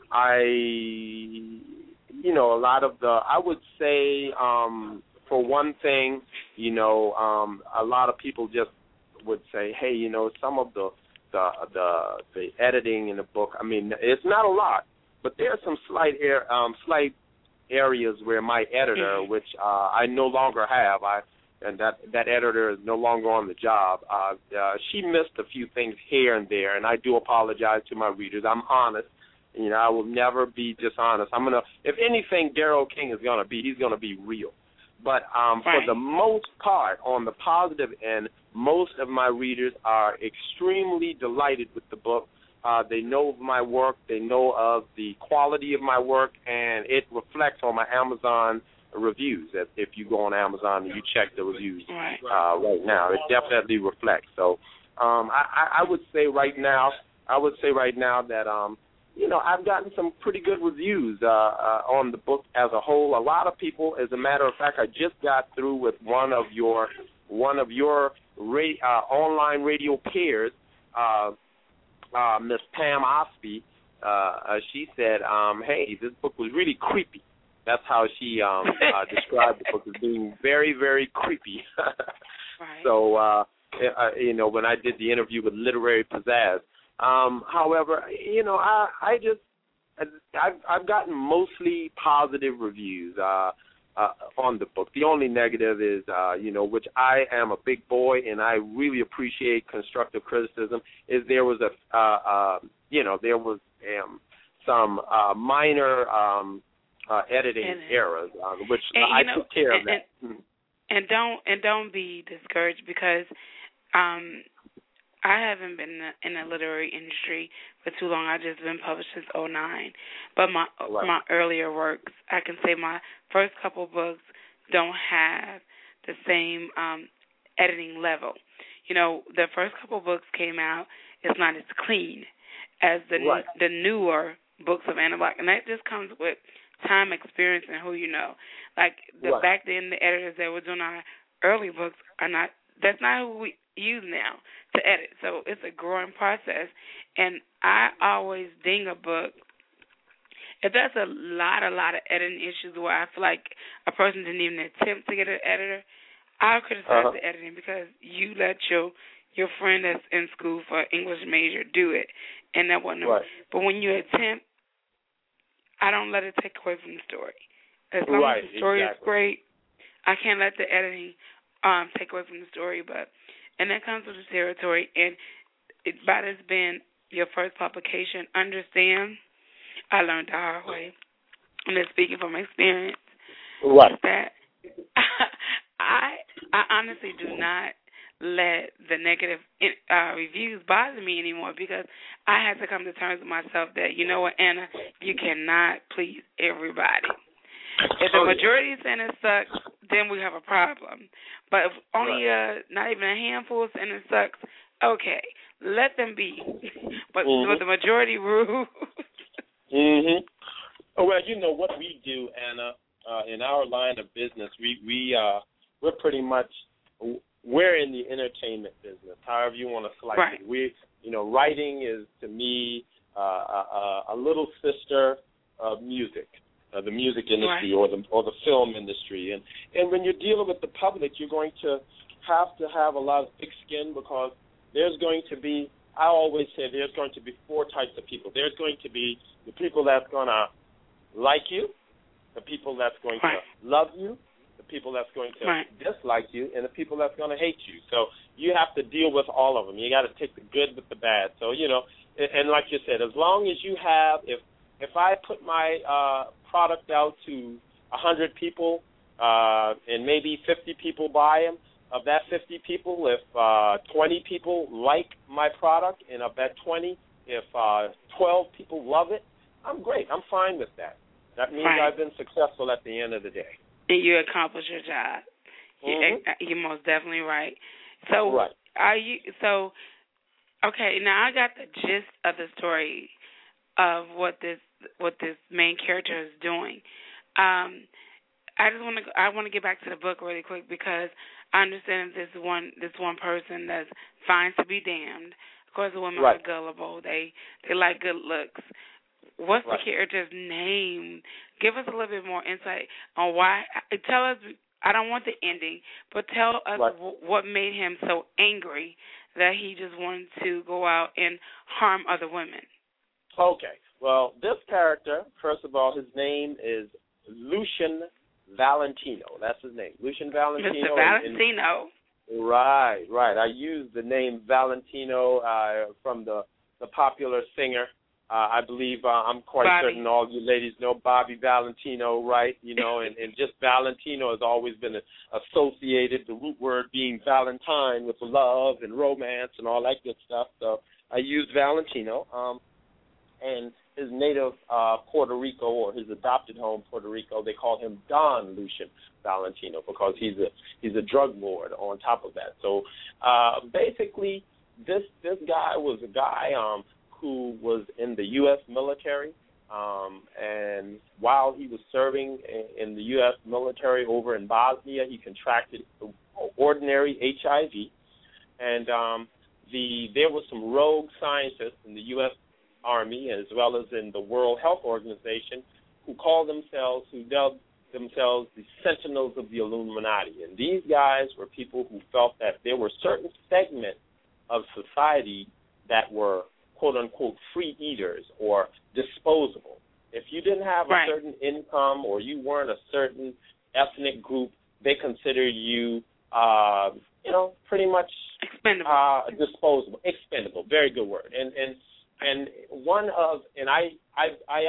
a lot of I would say, for one thing, a lot of people just would say, hey, some of the editing in the book, I mean, it's not a lot, but there are some slight areas where my editor, which I no longer have, and that editor is no longer on the job, she missed a few things here and there, and I do apologize to my readers. I'm honest. I will never be dishonest. If anything, Daryl King is going to be, he's going to be real. But for the most part, on the positive end, most of my readers are extremely delighted with the book. They know of my work. They know of the quality of my work, and it reflects on my Amazon reviews. If you go on Amazon and you check the reviews right now, it definitely reflects. So I would say right now that I've gotten some pretty good reviews on the book as a whole. A lot of people, as a matter of fact, I just got through with one of your online radio peers, Miss Pam Osby. She said, hey, this book was really creepy. That's how she described the book as being very, very creepy. So, when I did the interview with Literary Pizzazz. However, I've gotten mostly positive reviews on the book. The only negative is, which I am a big boy and I really appreciate constructive criticism, is there was some minor editing errors, which I took care of that. And don't be discouraged, because I haven't been in the literary industry for too long. I've just been published since 2009. But my earlier works, I can say my first couple books don't have the same editing level. The first couple books came out, it's not as clean as the newer books of Anna Black. And that just comes with time, experience, and who you know. Like back then, the editors that were doing our early books that's not who we use now to edit. So it's a growing process. And I always ding a book if there's a lot of editing issues where I feel like a person didn't even attempt to get an editor. I'll criticize the editing, because you let your friend that's in school for English major do it, and that wasn't But when you attempt, I don't let it take away from the story. As long as the story is great, I can't let the editing take away from the story. And that comes with the territory. And by this being your first publication, understand, I learned the hard way, and I'm speaking from experience, that I honestly do not let the negative reviews bother me anymore, because I had to come to terms with myself that, you know what, Anna, you cannot please everybody. If the majority is saying it sucks, then we have a problem. But if only not even a handful is saying it sucks, okay, let them be. But the majority rule. Oh, well, you know what we do, Anna, in our line of business, we're pretty much, we're in the entertainment business, however you want to slice right. it. Writing is, to me, a little sister of music, the music industry, right. or the film industry. And when you're dealing with the public, you're going to have a lot of thick skin, because there's going to be, I always say there's going to be four types of people. There's going to be the people that's going to like you, the people that's going right. to love you, the people that's going to right. dislike you, and the people that's going to hate you. So you have to deal with all of them. You got to take the good with the bad. So, and like you said, as long as you have, if I put my product out to 100 people and maybe 50 people buy them, of that 50 people, if 20 people like my product, and of that 20, if 12 people love it, I'm great. I'm fine with that. That means right. I've been successful at the end of the day. And you accomplish your job. Mm-hmm. You're most definitely right. So, right. Okay, now I got the gist of the story of what this main character is doing. I want to get back to the book really quick, because I understand this one person that finds to be damned. Of course, the women right. are gullible. They like good looks. What's right. the character's name? Give us a little bit more insight on why. Tell us. I don't want the ending, but tell us right. what made him so angry that he just wanted to go out and harm other women. Okay. Well, this character, first of all, his name is Lucian Valentino. That's his name, Lucian Valentino. Mr. Valentino. Right. I used the name Valentino from the popular singer. I believe I'm quite certain all you ladies know Bobby Valentino, right? And just Valentino has always been associated, the root word being Valentine, with love and romance and all that good stuff. So I used Valentino. And his native Puerto Rico, or his adopted home Puerto Rico, they call him Don Lucian Valentino, because he's a drug lord on top of that. So basically, this guy was a guy who was in the U.S. military, and while he was serving in the U.S. military over in Bosnia, he contracted ordinary HIV, and there were some rogue scientists in the U.S. Army, as well as in the World Health Organization, who dubbed themselves the Sentinels of the Illuminati. And these guys were people who felt that there were certain segments of society that were, quote-unquote, free eaters or disposable. If you didn't have a certain income, or you weren't a certain ethnic group, they considered you, pretty much expendable. Disposable, expendable. Very good word. And I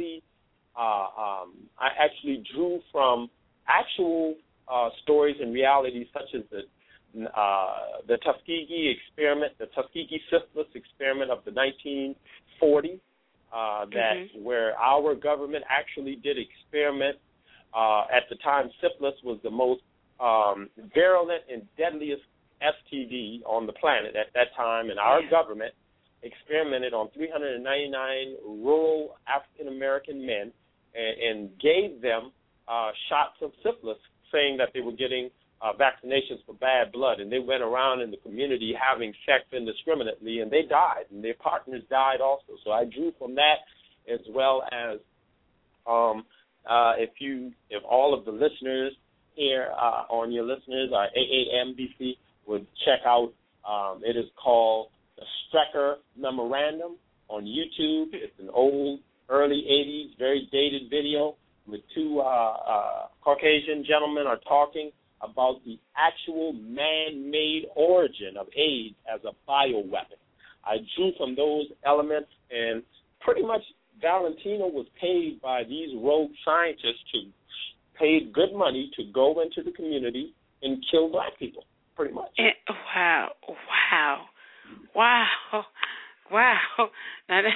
actually drew from actual stories and realities, such as the Tuskegee experiment, the Tuskegee syphilis experiment of the 1940s, where our government actually did experiment. At the time, syphilis was the most virulent and deadliest STD on the planet at that time, and our government experimented on 399 rural African-American men and gave them shots of syphilis, saying that they were getting vaccinations for bad blood, and they went around in the community having sex indiscriminately, and they died, and their partners died also. So I drew from that, as well as if all of the listeners here on your listeners, AAMBC, would check out, it is called the Strecker Memorandum on YouTube. It's an old, early 80s, very dated video with two Caucasian gentlemen are talking about the actual man-made origin of AIDS as a bioweapon. I drew from those elements, and pretty much Valentino was paid by these rogue scientists paid good money to go into the community and kill black people, pretty much. Wow. Now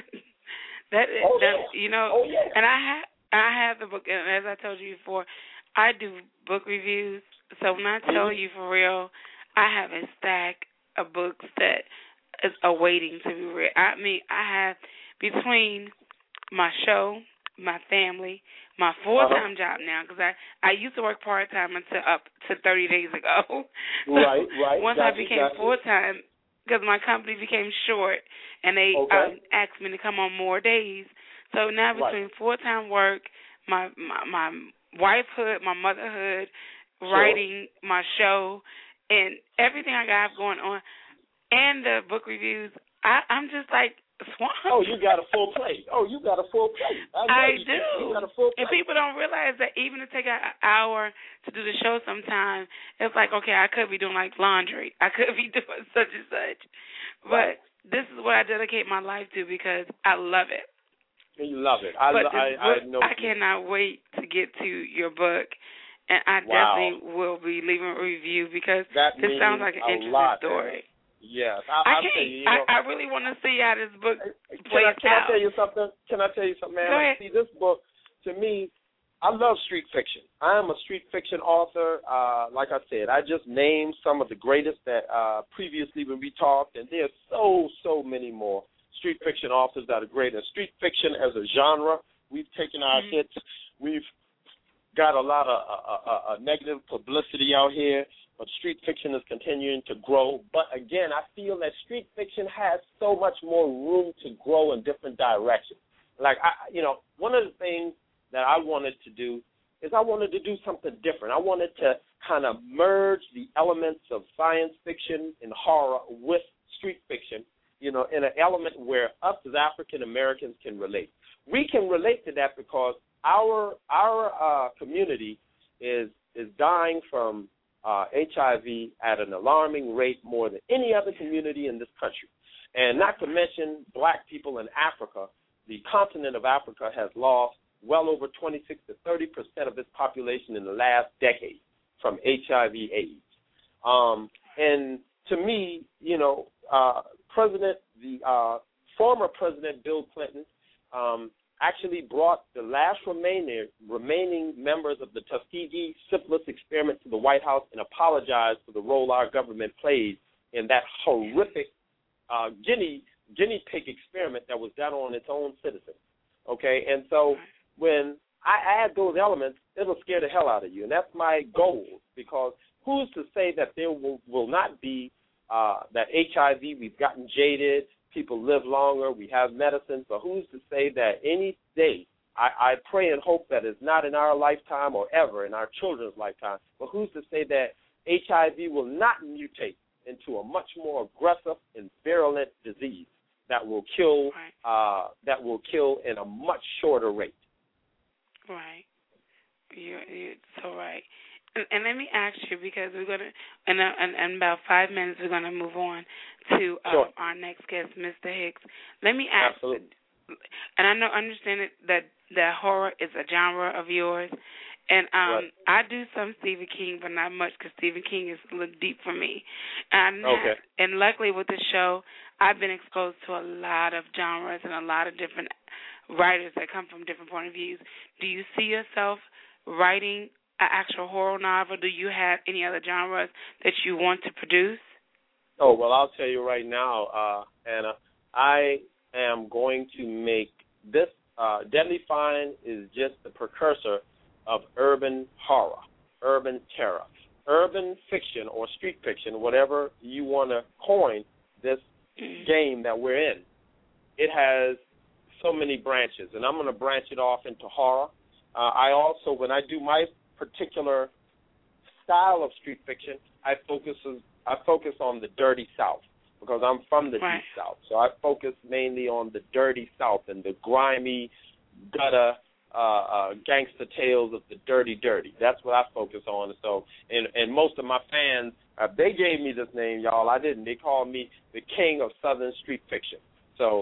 and I have the book, and as I told you before, I do book reviews. So when I tell you for real, I have a stack of books that is awaiting to be read. I mean, I have, between my show, my family, my full-time job now, because I used to work part-time until up to 30 days ago. So Right. once I became full-time, because my company became short, and they asked me to come on more days. So now between full-time work, my wifehood, my motherhood, writing my show, and everything I got going on, and the book reviews, I'm just like swamped. Oh, you got a full plate. I do. You got a full plate. And people don't realize that even to take an hour to do the show sometimes, it's like, okay, I could be doing like laundry. I could be doing such and such. But this is what I dedicate my life to because I love it. You love it. I know. I cannot wait to get to your book. And I definitely will be leaving a review because this sounds like an interesting story. Yes, I really want to see how this book plays out. Can I tell you something? Man? Go ahead. See, this book, to me, I love street fiction. I am a street fiction author. Like I said, I just named some of the greatest that previously when we talked, and there's so many more street fiction authors that are great. And street fiction as a genre, we've taken our hits. We've got a lot of negative publicity out here. But street fiction is continuing to grow. But, again, I feel that street fiction has so much more room to grow in different directions. Like, one of the things that I wanted to do is I wanted to do something different. I wanted to kind of merge the elements of science fiction and horror with street fiction, in an element where us as African Americans can relate. We can relate to that because our community is dying from HIV at an alarming rate more than any other community in this country. And not to mention black people in Africa, the continent of Africa has lost well over 26 to 30% of its population in the last decade from HIV/AIDS. And to me, former President Bill Clinton actually brought the last remaining members of the Tuskegee syphilis experiment to the White House and apologized for the role our government played in that horrific guinea pig experiment that was done on its own citizens. Okay, and so when I add those elements, it'll scare the hell out of you, and that's my goal, because who's to say that there will not be that HIV, we've gotten jaded, people live longer, we have medicine, but who's to say that any day, I pray and hope that it's not in our lifetime or ever in our children's lifetime, but who's to say that HIV will not mutate into a much more aggressive and virulent disease that will kill in a much shorter rate. Right. You're so right. And let me ask you, because we're going to, in about 5 minutes, we're going to move on to our next guest, Mr. Hicks. Let me ask, absolutely. And I understand that horror is a genre of yours, and I do some Stephen King, but not much, because Stephen King is a little deep for me. And luckily with the show, I've been exposed to a lot of genres and a lot of different writers that come from different point of views. Do you see yourself writing an actual horror novel? Do you have any other genres that you want to produce? Oh, well, I'll tell you right now, Anna, I am going to make this, Deadly Fine is just the precursor of urban horror, urban terror, urban fiction or street fiction, whatever you want to coin this game that we're in. It has so many branches, and I'm going to branch it off into horror. I also, when I do my particular style of street fiction, I focus on the dirty South, because I'm from the deep South. So I focus mainly on the dirty South and the grimy, gutter, gangster tales of the dirty. That's what I focus on. So, and most of my fans, they gave me this name, y'all. I didn't. They called me the king of Southern street fiction. So,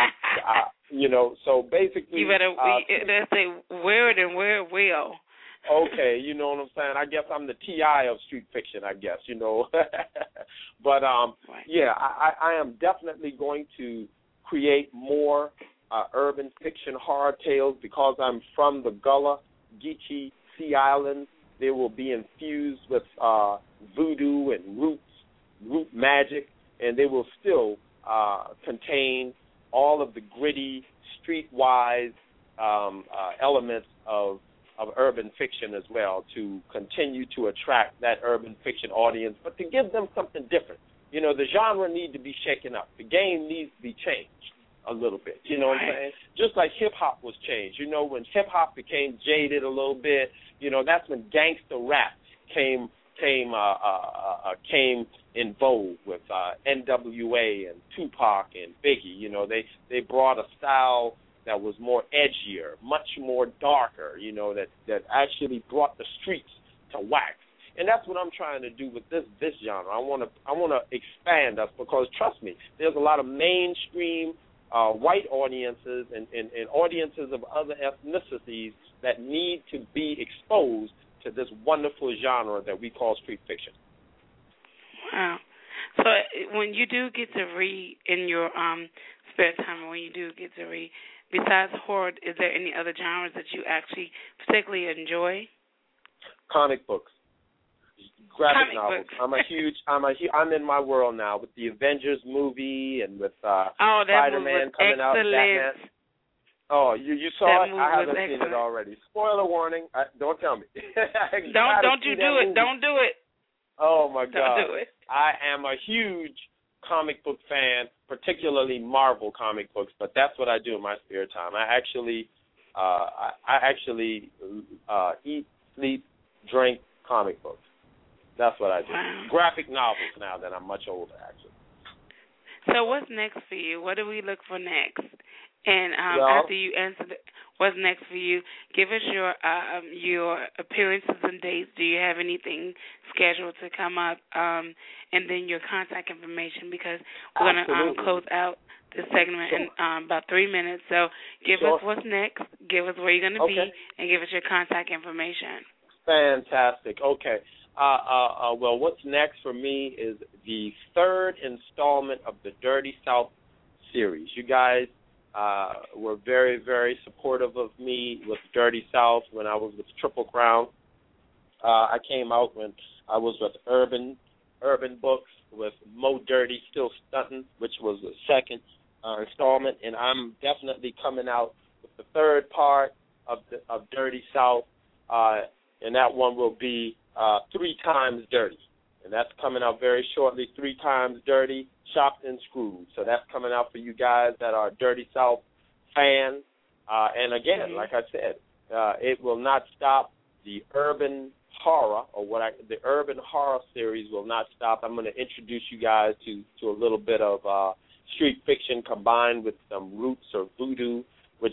so basically, you better let's say wear it and wear it well. Okay, you know what I'm saying? I guess I'm the T.I. of street fiction, I guess, But, I am definitely going to create more urban fiction horror tales, because I'm from the Gullah, Geechee, Sea Islands. They will be infused with voodoo and root magic, and they will still contain all of the gritty, streetwise elements of urban fiction as well to continue to attract that urban fiction audience, but to give them something different. You know, the genre needs to be shaken up. The game needs to be changed a little bit. You know what I'm saying? Just like hip-hop was changed. You know, when hip-hop became jaded a little bit, you know, that's when gangster rap came in vogue with NWA and Tupac and Biggie. You know, they brought a style that was more edgier, much more darker, you know, that actually brought the streets to wax. And that's what I'm trying to do with this genre. I want to expand us because, trust me, there's a lot of mainstream white audiences and audiences of other ethnicities that need to be exposed to this wonderful genre that we call street fiction. Wow. So when you do get to read in your spare time, or when you do get to read, besides horror, is there any other genres that you actually particularly enjoy? Comic books. Graphic Comic novels. books. I'm in my world now with the Avengers movie and with that Spider-Man coming out. Batman. Oh, you saw it? I haven't seen it already. Spoiler warning. Don't tell me. Don't you do it. Don't do it. Oh, my God. Don't do it. I am a huge comic book fan, particularly Marvel comic books, but that's what I do in my spare time. I actually eat, sleep, drink comic books. That's what I do. Wow. Graphic novels now that I'm much older, actually. So what's next for you? What do we look for next? And after you answer what's next for you, give us your appearances and dates. Do you have anything scheduled to come up? And then your contact information, because we're going to close out this segment in about 3 minutes. So give us what's next, give us where you're going to be, and give us your contact information. Fantastic. Okay. Well, what's next for me is the third installment of the Dirty South series. You guys were very, very supportive of me with Dirty South when I was with Triple Crown. I came out when I was with Urban Books with Mo Dirty Still Stuntin', which was the second installment, and I'm definitely coming out with the third part of Dirty South, and that one will be 3 Times Dirty, and that's coming out very shortly. 3 Times Dirty, Chopped and Screwed. So that's coming out for you guys that are Dirty South fans. And again, like I said, it will not stop. The urban horror, the urban horror series will not stop. I'm going to introduce you guys to a little bit of street fiction combined with some roots or voodoo, which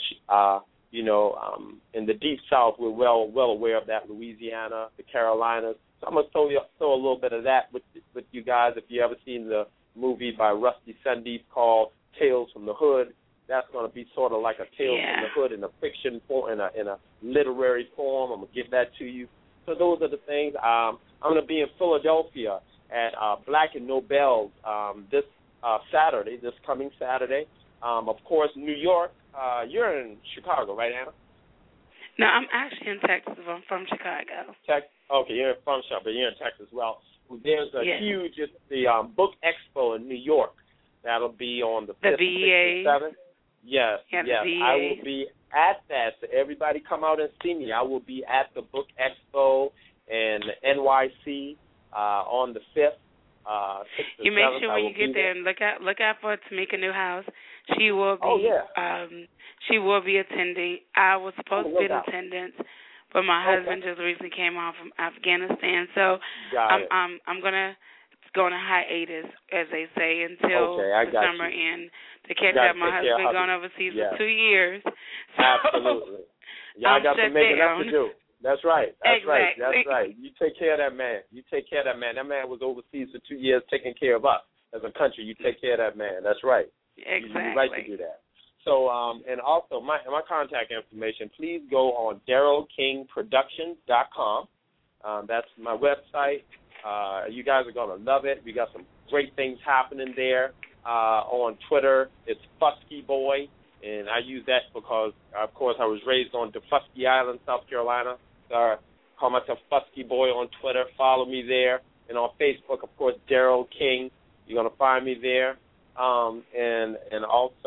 in the Deep South, we're well aware of that. Louisiana, the Carolinas. So I'm going to throw a little bit of that with you guys. If you ever seen the movie by Rusty Sundeep called Tales from the Hood, that's going to be sort of like a Tales from the Hood in a fiction form, in a literary form. I'm going to give that to you. So those are the things. I'm going to be in Philadelphia at Black and Nobel's this coming Saturday. Of course, New York. You're in Chicago, right, Anna? No, I'm actually in Texas. I'm from Chicago. Okay, you're from Chicago, but you're in Texas as well. There's a huge book expo in New York. That'll be on the 5th, 6th, and 7th. Yes. I will be at that. So everybody come out and see me. I will be at the book expo in NYC on the 5th. 6th you make 7th, sure when you get there and look out for Tamika Newhouse. She will be. She will be attending. I was supposed to be in attendance, but my husband just recently came home from Afghanistan, so I'm gonna go on a hiatus, as they say, until the summer end to catch up. My husband's been gone overseas for 2 years. So absolutely. Y'all got some making up to do. That's right. That's right. You take care of that man. That man was overseas for 2 years taking care of us as a country. You take care of that man. That's right. Exactly. You're right to do that. So, and also my contact information, please go on DarrellKingProductions.com. That's my website. You guys are going to love it. We got some great things happening there. On Twitter, it's Fusky Boy, and I use that because, of course, I was raised on Defusky Island, South Carolina. So I call myself Fusky Boy on Twitter. Follow me there. And on Facebook, of course, Darrell King. You're going to find me there. And also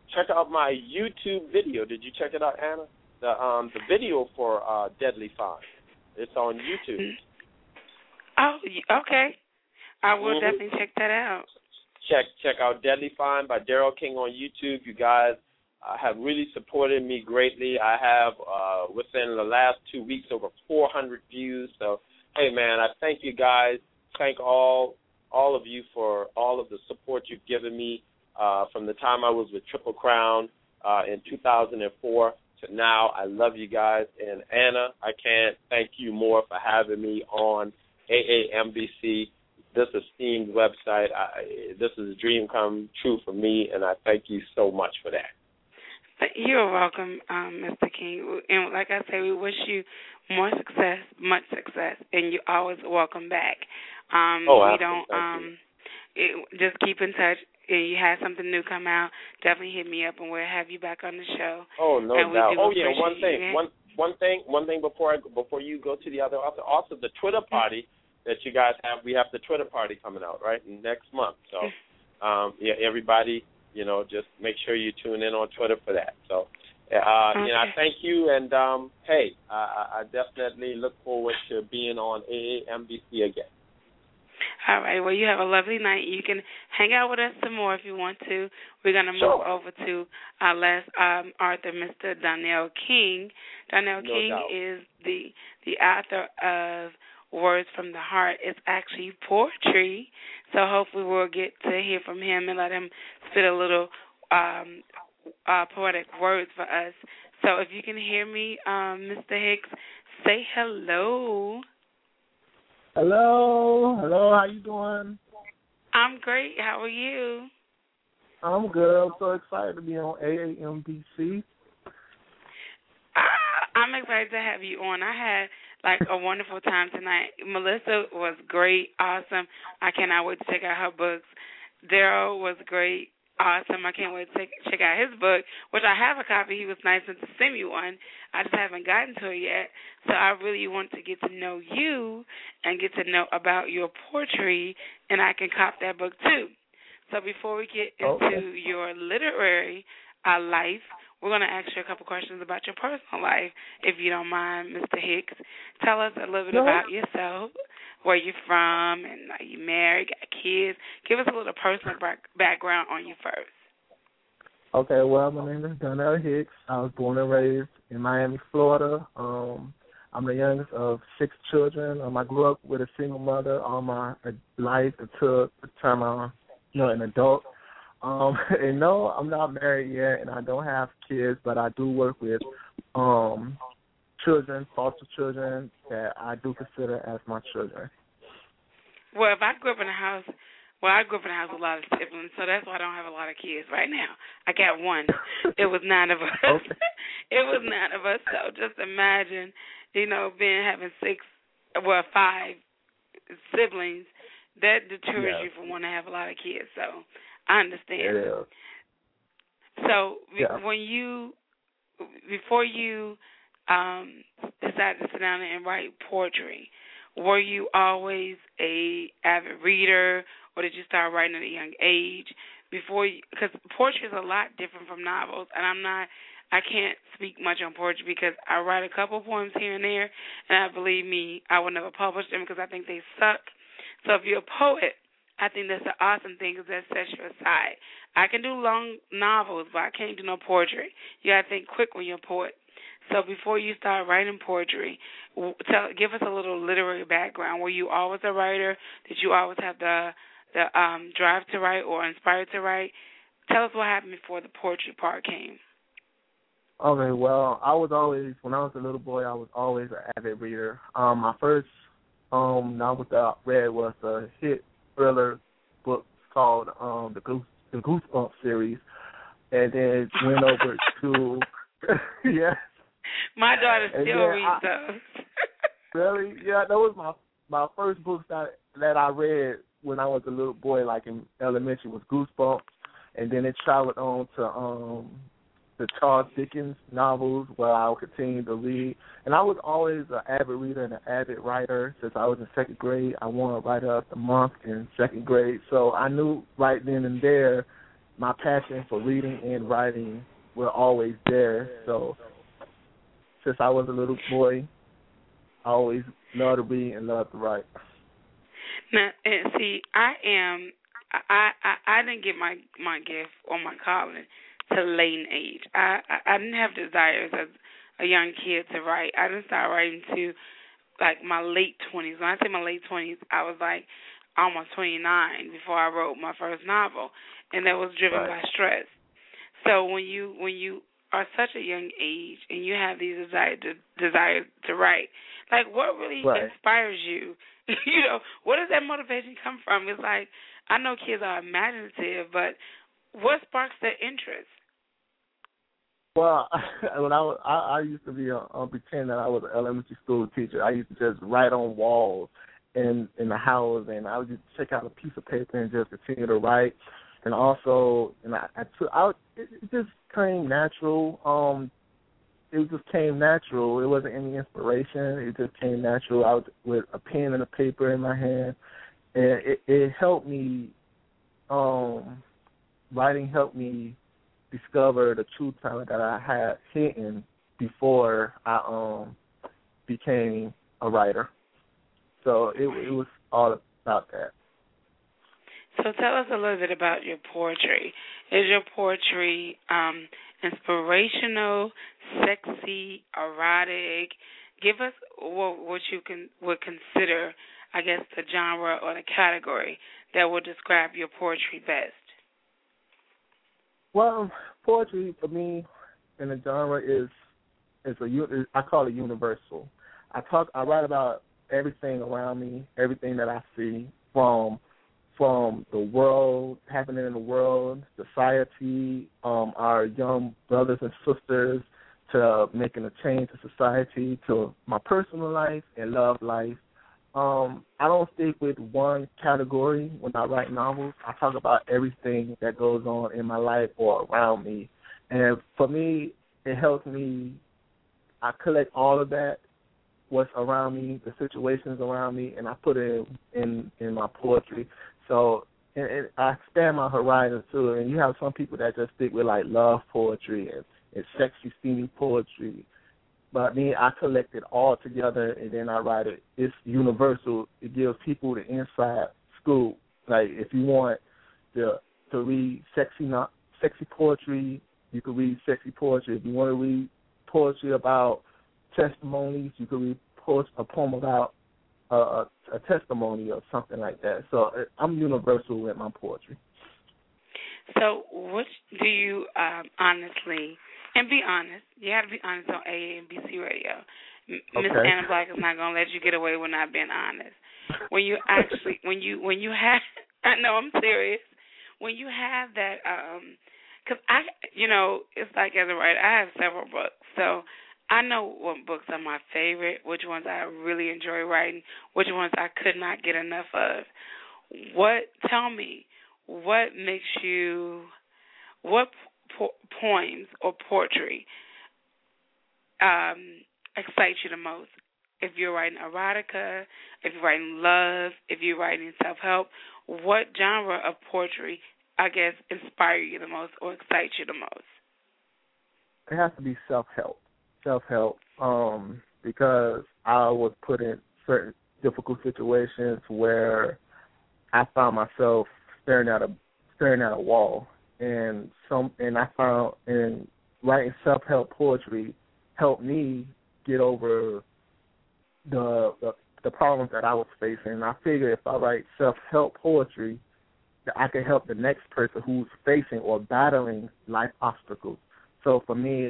check out my YouTube video. Did you check it out, Anna? The video for Deadly Fine. It's on YouTube. Oh, okay. I will definitely check that out. Check out Deadly Fine by Daryl King on YouTube. You guys have really supported me greatly. I have, within the last 2 weeks, over 400 views. So, hey, man, I thank you guys. Thank all of you for all of the support you've given me from the time I was with Triple Crown in 2004 to now. I love you guys. And, Anna, I can't thank you more for having me on AAMBC, this esteemed website. This is a dream come true for me, and I thank you so much for that. You're welcome, Mr. King. And like I say, we wish you more success, much success, and you're always welcome back. We don't just keep in touch. If you have something new come out, definitely hit me up, and we'll have you back on the show. Oh, no doubt. Oh, yeah, one thing before you go to the other author. Also, the Twitter party that you guys have, we have the Twitter party coming out, right, next month. So, everybody, just make sure you tune in on Twitter for that. So, I thank you, and, hey, I definitely look forward to being on AAMBC again. All right. Well, you have a lovely night. You can hang out with us some more if you want to. We're going to move over to our last author, Mr. Donnell King. Donnell King is the author of Words from the Heart. It's actually poetry. So hopefully we'll get to hear from him and let him spit a little poetic words for us. So if you can hear me, Mr. Hicks, say hello. Hello, how you doing? I'm great. How are you? I'm good. I'm so excited to be on AAMBC. I'm excited to have you on. I had a wonderful time tonight. Melissa was great, awesome. I cannot wait to check out her books. Daryl was great, awesome. I can't wait to check out his book, which I have a copy. He was nice enough to send me one. I just haven't gotten to it yet. So I really want to get to know you and get to know about your poetry, and I can cop that book too. So before we get into your literary life, we're going to ask you a couple questions about your personal life, if you don't mind, Mr. Hicks. Tell us a little bit about yourself, where you're from, and are you married, got kids? Give us a little personal background on you first. Okay, well, my name is Donnell Hicks. I was born and raised in Miami, Florida. I'm the youngest of 6 children. I grew up with a single mother all my life until the time I'm an adult. And no, I'm not married yet, and I don't have kids, but I do work with children, foster children, that I do consider as my children. Well, I grew up in a house with a lot of siblings, so that's why I don't have a lot of kids right now. I got one. It was 9 of us. It was 9 of us, so just imagine, having 5 siblings. That deters you from wanting to have a lot of kids, so I understand. It is. So before you decided to sit down and write poetry, were you always a avid reader, or did you start writing at a young age? Because poetry is a lot different from novels, and I can't speak much on poetry because I write a couple poems here and there, and believe me, I will never publish them because I think they suck. So if you're a poet, I think that's an awesome thing because that sets you aside. I can do long novels, but I can't do no poetry. You got to think quick when you're a poet. So before you start writing poetry, give us a little literary background. Were you always a writer? Did you always have the drive to write or inspired to write? Tell us what happened before the poetry part came. Okay, well, when I was a little boy, I was always an avid reader. My first novel that I read was a hit thriller book called the Goosebumps series, and then went over to My daughter still reads those. Really? Yeah, that was my first book that I read when I was a little boy, like in elementary, was Goosebumps, and then it traveled on to the Charles Dickens novels, where I would continue to read. And I was always an avid reader and an avid writer. Since I was in 2nd grade, I won Writer of the Month in 2nd grade. So I knew right then and there my passion for reading and writing were always there. So since I was a little boy, I always loved to read and loved to write. Now, and see, I didn't get my gift or my calling till late age. I didn't have desires as a young kid to write. I didn't start writing to like my late 20s. When I say my late 20s, I was like almost 29 before I wrote my first novel, and that was driven by stress. So when you are such a young age and you have these desires to write, like what really inspires you? You know, where does that motivation come from? It's like, I know kids are imaginative, but what sparks their interest? Well, when I used to be pretend that I was an elementary school teacher. I used to just write on walls in the house, and I would just take out a piece of paper and just continue to write. And also, it just came natural. It just came natural. It wasn't any inspiration. It just came natural. I was with a pen and a paper in my hand, and it helped me. Writing helped me discover the true talent that I had hidden before I became a writer. So it was all about that. So tell us a little bit about your poetry. Is your poetry inspirational, sexy, erotic? Give us what you would consider, I guess, the genre or the category that would describe your poetry best. Well, poetry for me in the genre is I call it universal. I write about everything around me, everything that I see, from the world, happening in the world, society, our young brothers and sisters, to making a change in society, to my personal life and love life. I don't stick with one category when I write novels. I talk about everything that goes on in my life or around me. And for me, it helps me. I collect all of that, what's around me, the situations around me, and I put it in my poetry. So and I expand my horizons too. And you have some people that just stick with like love poetry and sexy, steamy poetry. But me, I collect it all together and then I write it. It's universal. It gives people the inside scoop. Like if you want to read sexy poetry, you can read sexy poetry. If you want to read poetry about testimonies, you can read a poem about a testimony or something like that. So I'm universal with my poetry. So what do you honestly, and be honest, you have to be honest on AA and BC Radio. Miss Anna Black is not going to let you get away with not being honest. When you actually, when you have, I know I'm serious, when you have that, because it's like as a writer, I have several books, so I know what books are my favorite, which ones I really enjoy writing, which ones I could not get enough of. Tell me, what makes you, what poems or poetry excites you the most? If you're writing erotica, if you're writing love, if you're writing self-help, what genre of poetry, I guess, inspire you the most or excites you the most? It has to be self-help. Because I was put in certain difficult situations where I found myself staring at a wall, and I found in writing self-help poetry helped me get over the problems that I was facing. And I figure if I write self-help poetry, that I can help the next person who's facing or battling life obstacles. So for me,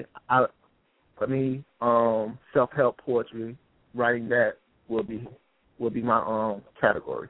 self-help poetry, writing that will be my category.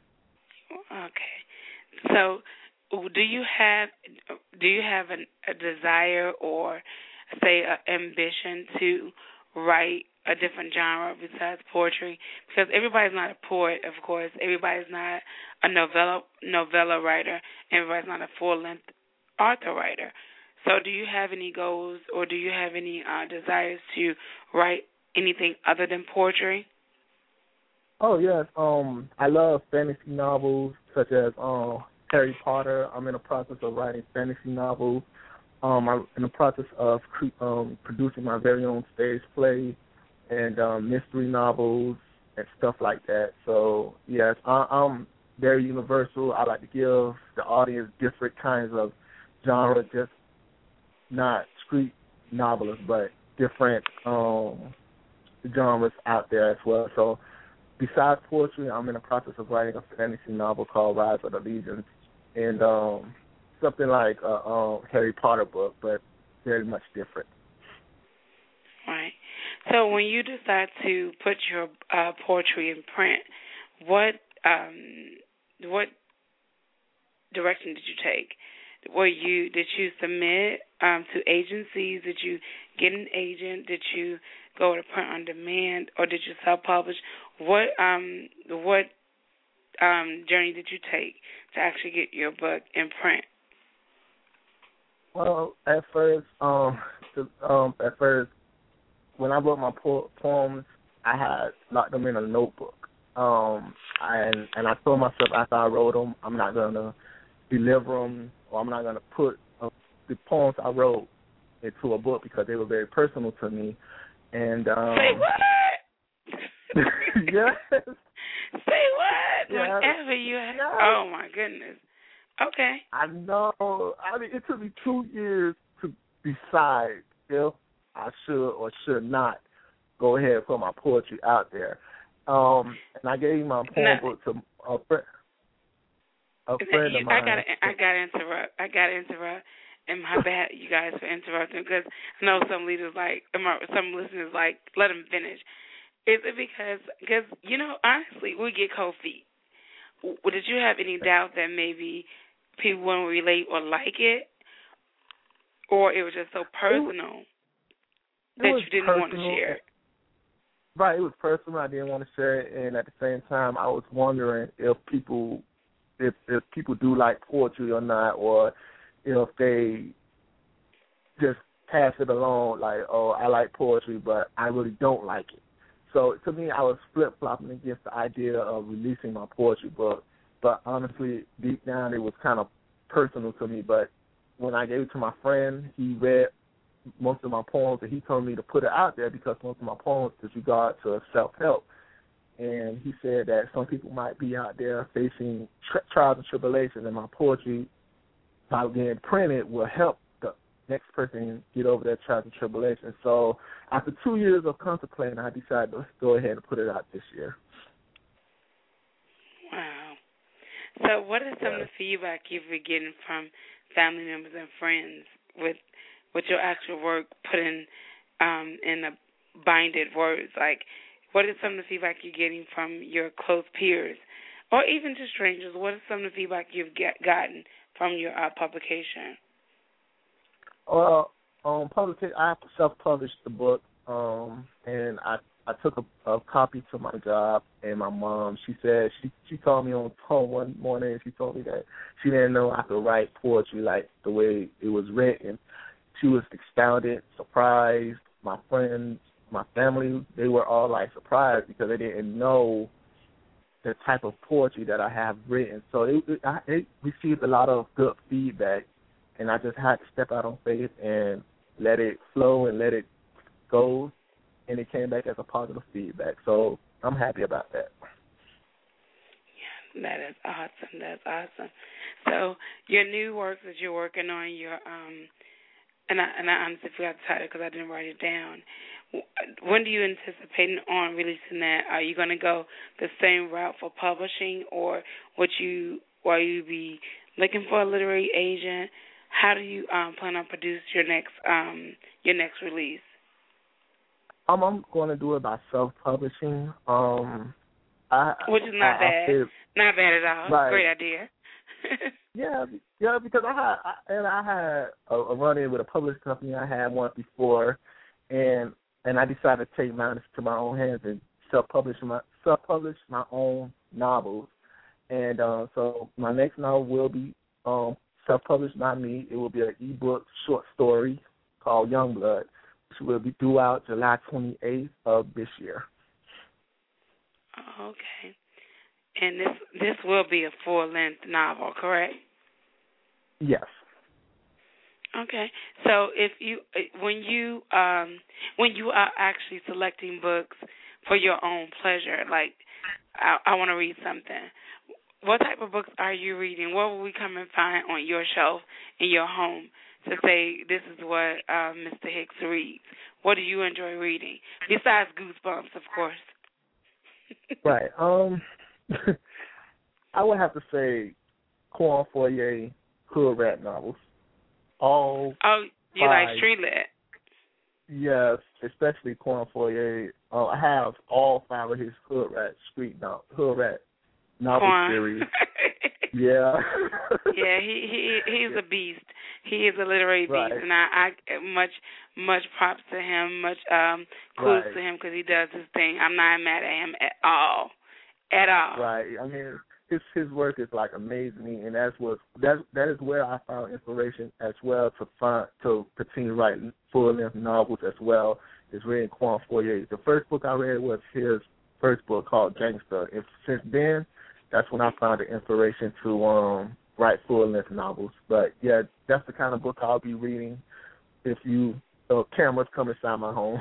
Okay. So, do you have a desire or say an ambition to write a different genre besides poetry? Because everybody's not a poet, of course. Everybody's not a novella writer. Everybody's not a full-length author writer. So do you have any goals or do you have any desires to write anything other than poetry? Oh, yes. I love fantasy novels such as Harry Potter. I'm in the process of writing fantasy novels. I'm in the process of producing my very own stage play and mystery novels and stuff like that. So, yes, I'm very universal. I like to give the audience different kinds of genre, just not street novelists, but different genres out there as well. So besides poetry, I'm in the process of writing a fantasy novel called Rise of the Legions, and something like a Harry Potter book, but very much different. Right. So when you decide to put your poetry in print, what direction did you take? Did you submit to agencies? Did you get an agent? Did you go to print on demand, or did you self-publish? What journey did you take to actually get your book in print? Well, at first, when I wrote my poems, I had locked them in a notebook, and I told myself after I wrote them, I'm not gonna deliver them, or I'm not gonna put the poems I wrote into a book because they were very personal to me. And say what? Yes. Say what? Yes. Whenever you have, Yes. Oh my goodness. Okay. I know. I mean, it took me 2 years to decide if I should or should not go ahead and put my poetry out there. And I gave my poem book to a friend of mine. I gotta interrupt. And my bad, you guys, for interrupting, because I know some leaders some listeners let them finish. Is it because honestly, we get cold feet. Did you have any doubt that maybe people wouldn't relate or like it, or it was just so personal that you didn't want to share it? Right, it was personal. I didn't want to share it, and at the same time, I was wondering if people do like poetry or not, or if they just pass it along like, oh, I like poetry, but I really don't like it. So to me, I was flip-flopping against the idea of releasing my poetry book. But honestly, deep down, it was kind of personal to me. But when I gave it to my friend, he read most of my poems, and he told me to put it out there because most of my poems is regard to self-help. And he said that some people might be out there facing trials and tribulations, and my poetry, by being printed, will help the next person get over their trials and tribulations. So after 2 years of contemplating, I decided to go ahead and put it out this year. Wow. So what is some of the feedback you've been getting from family members and friends with your actual work put in the binded words? Like, what is some of the feedback you're getting from your close peers, or even to strangers? What is some of the feedback you've gotten from your publication? Well, I self-published the book, and I took a copy to my job, and my mom, she said, she called me on the phone one morning, and she told me that she didn't know I could write poetry like the way it was written. She was astounded, surprised. My friends, my family, they were all surprised because they didn't know the type of poetry that I have written. So it received a lot of good feedback, and I just had to step out on faith and let it flow and let it go, and it came back as a positive feedback. So I'm happy about that. Yeah, that is awesome. That's awesome. So your new works that you're working on, your and I honestly forgot the title because I didn't write it down. When do you anticipate on releasing that? Are you going to go the same route for publishing, or will you be looking for a literary agent? How do you plan on producing your next release? I'm going to do it by self-publishing. Which is not bad. Not bad at all. Right. Great idea. Yeah, because I had a run-in with a publishing company. I had one before, and I decided to take matters to my own hands and self-publish my own novels. And so my next novel will be self-published by me. It will be an ebook short story called Youngblood, which will be due out July 28th of this year. Okay. And this will be a full-length novel, correct? Yes. Okay. So if you when you are actually selecting books for your own pleasure, like I want to read something, what type of books are you reading? What will we come and find on your shelf in your home to say this is what Mr. Hicks reads? What do you enjoy reading besides Goosebumps, of course? Right. I would have to say Corn Foyer hood rat novels. All you five. like street lit? Yes, especially Corn Foyer. I have all 5 of his hood rat novel series. Yeah. Yeah, he's a beast. He is a literary beast, right. and I much props to him, much kudos to him because he does his thing. I'm not mad at him at all. Right. I mean, his work is like amazing, and that is where I found inspiration as well to continue writing full-length novels as well. Is reading Corn Foyer. The first book I read was his first book called Gangster, and since then, that's when I found the inspiration to write full-length novels. But yeah, that's the kind of book I'll be reading if cameras come inside my home.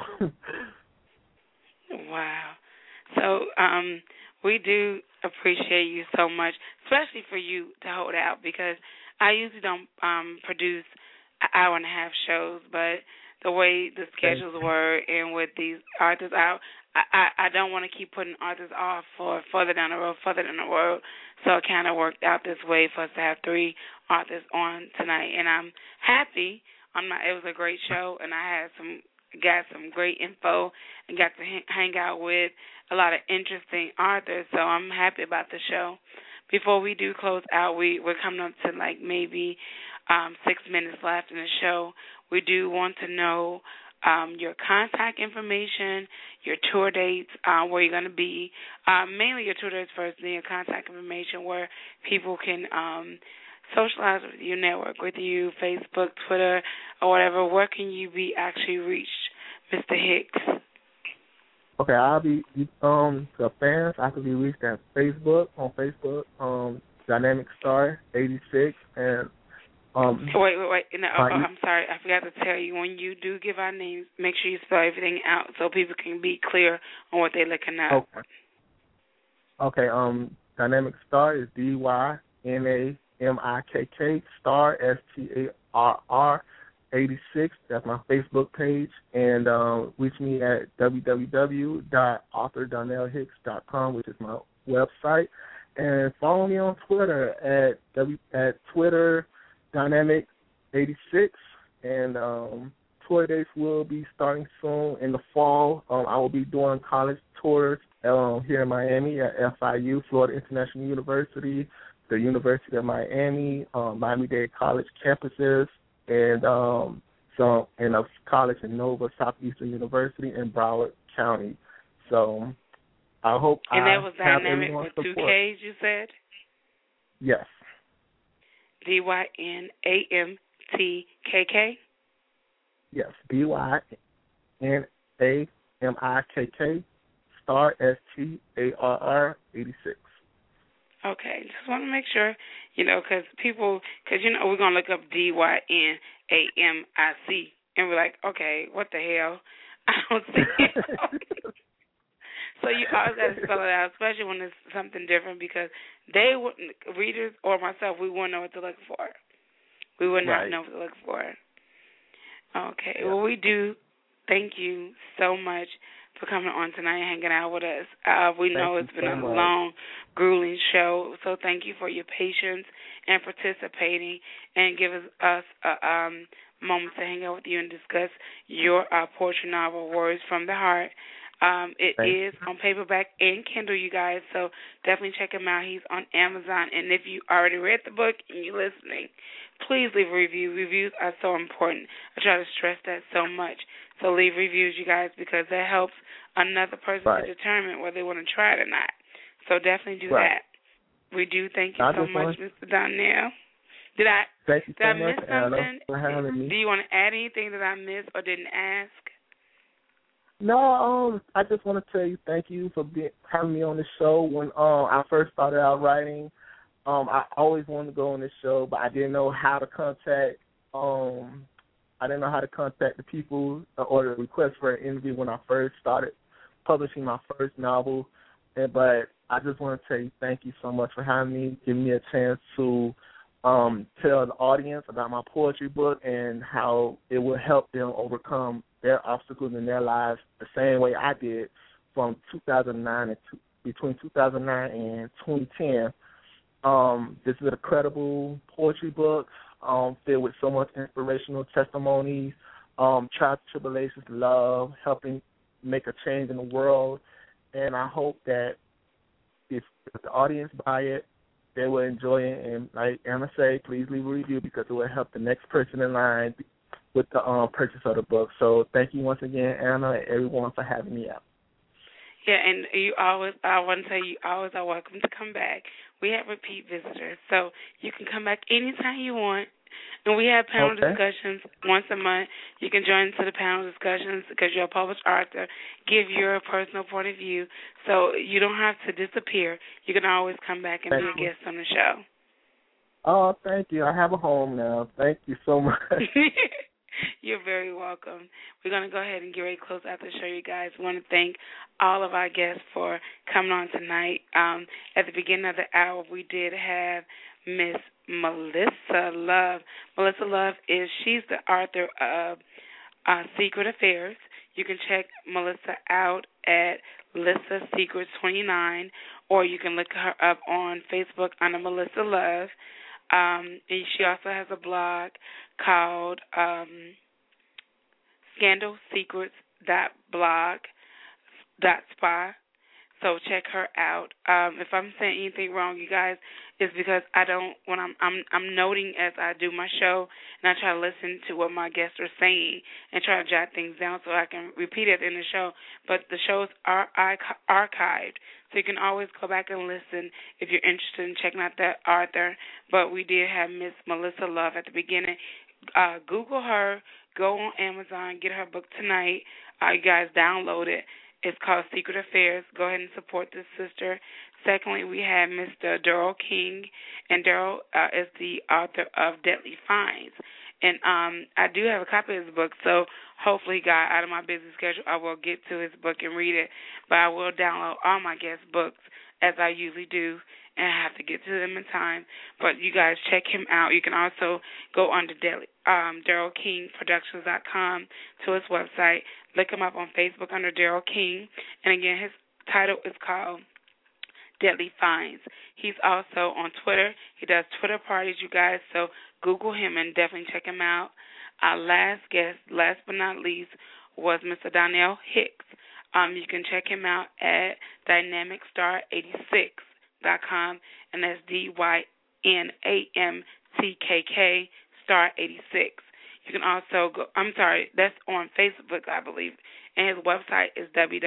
Wow. So we do appreciate you so much, especially for you to hold out, because I usually don't produce an hour-and-a-half shows, but the way the schedules were and with these authors out, I don't want to keep putting authors off for further down the road. So it kind of worked out this way for us to have 3 authors on tonight, and I'm happy. It was a great show, and I got some great info and got to hang out with a lot of interesting authors. So I'm happy about the show. Before we do close out, we're coming up to like maybe 6 minutes left in the show. We do want to know your contact information, your tour dates, where you're going to be, mainly your tour dates first, then your contact information where people can socialize with you, network with you, Facebook, Twitter, or whatever. Where can you be actually reached, Mr. Hicks? Okay, I'll be the fans. I can be reached at Facebook, Dynamic Star 86, and Wait. No, I'm sorry. I forgot to tell you, when you do give our names, make sure you spell everything out so people can be clear on what they're looking at. Okay. Dynamic Star is DYNAMIKK, Star, STARR, 86. That's my Facebook page. And reach me at www.authordonnellhicks.com, which is my website. And follow me on Twitter at Twitter Dynamic 86, and tour dates will be starting soon in the fall. I will be doing college tours here in Miami at FIU, Florida International University, the University of Miami, Miami-Dade College campuses, and some in a college in Nova, Southeastern University in Broward County. So I hope and that was have Dynamic everyone's with 2 support. Ks, you said? Yes. DYNAMTKK? Yes, DYNAMIKK, Star, STARR 86. Okay, just want to make sure, because we're going to look up DYNAMIC, and we're like, okay, what the hell? I don't see it. So you always got to spell it out, especially when it's something different, because readers or myself, we wouldn't know what to look for. We would not know what to look for. Okay, well, we do thank you so much for coming on tonight and hanging out with us. We know it's been a long, grueling show, so thank you for your patience and participating and giving us a moment to hang out with you and discuss your poetry novel, Words from the Heart. It is on paperback and Kindle, you guys, so definitely check him out. He's on Amazon, and if you already read the book and you're listening, please leave a review. Reviews are so important. I try to stress that so much. So leave reviews, you guys, because that helps another person to determine whether they want to try it or not. So definitely do that. We do thank you so much, Mr. Donnell. Did I miss something? For having me. Do you want to add anything that I missed or didn't ask? No, I just want to tell you thank you for having me on the show. When I first started out writing, I always wanted to go on this show, but I didn't know how to contact. I didn't know how to contact the people or the request for an interview when I first started publishing my first novel. But I just want to tell you thank you so much for having me, giving me a chance to tell the audience about my poetry book and how it will help them overcome their obstacles in their lives the same way I did from 2009 and between 2009 and 2010. This is a credible poetry book filled with so much inspirational testimonies, trials, tribulations, love, helping make a change in the world. And I hope that if the audience buy it, they will enjoy it. And like Anna say, please leave a review because it will help the next person in line with the purchase of the book. So thank you once again, Anna, and everyone for having me out. Yeah, and I want to tell you, always are welcome to come back. We have repeat visitors, so you can come back anytime you want. And we have panel discussions once a month. You can join into the panel discussions because you're a published author. Give your personal point of view, so you don't have to disappear. You can always come back and be a guest on the show. Oh, thank you. I have a home now. Thank you so much. You're very welcome. We're going to go ahead and get ready to close out the show, you guys. We want to thank all of our guests for coming on tonight. At the beginning of the hour, we did have Miss Melissa Love. Melissa Love she's the author of Secret Affairs. You can check Melissa out at Lissa Secrets 29, or you can look her up on Facebook under Melissa Love. And she also has a blog called scandalsecrets.blog.spot. So check her out. If I'm saying anything wrong, you guys, it's because I'm noting as I do my show, and I try to listen to what my guests are saying and try to jot things down so I can repeat it in the show. But the shows are archived, so you can always go back and listen if you're interested in checking out that author. But we did have Miss Melissa Love at the beginning. Google her, go on Amazon, get her book tonight. You guys download it. It's called Secret Affairs. Go ahead and support this sister. Secondly, we have Mr. Daryl King, and Daryl is the author of Deadly Finds. And I do have a copy of his book, so hopefully, God, out of my busy schedule, I will get to his book and read it. But I will download all my guest books, as I usually do, and I have to get to them in time. But you guys check him out. You can also go under DarylKingProductions.com to his website. Look him up on Facebook under Daryl King. And, again, his title is called Deadly Finds. He's also on Twitter. He does Twitter parties, you guys, so Google him and definitely check him out. Our last guest, last but not least, was Mr. Donnell Hicks. You can check him out at DynamicStar86.com, and that's DYNAMTKK star 86. You can also go, that's on Facebook, I believe, and his website is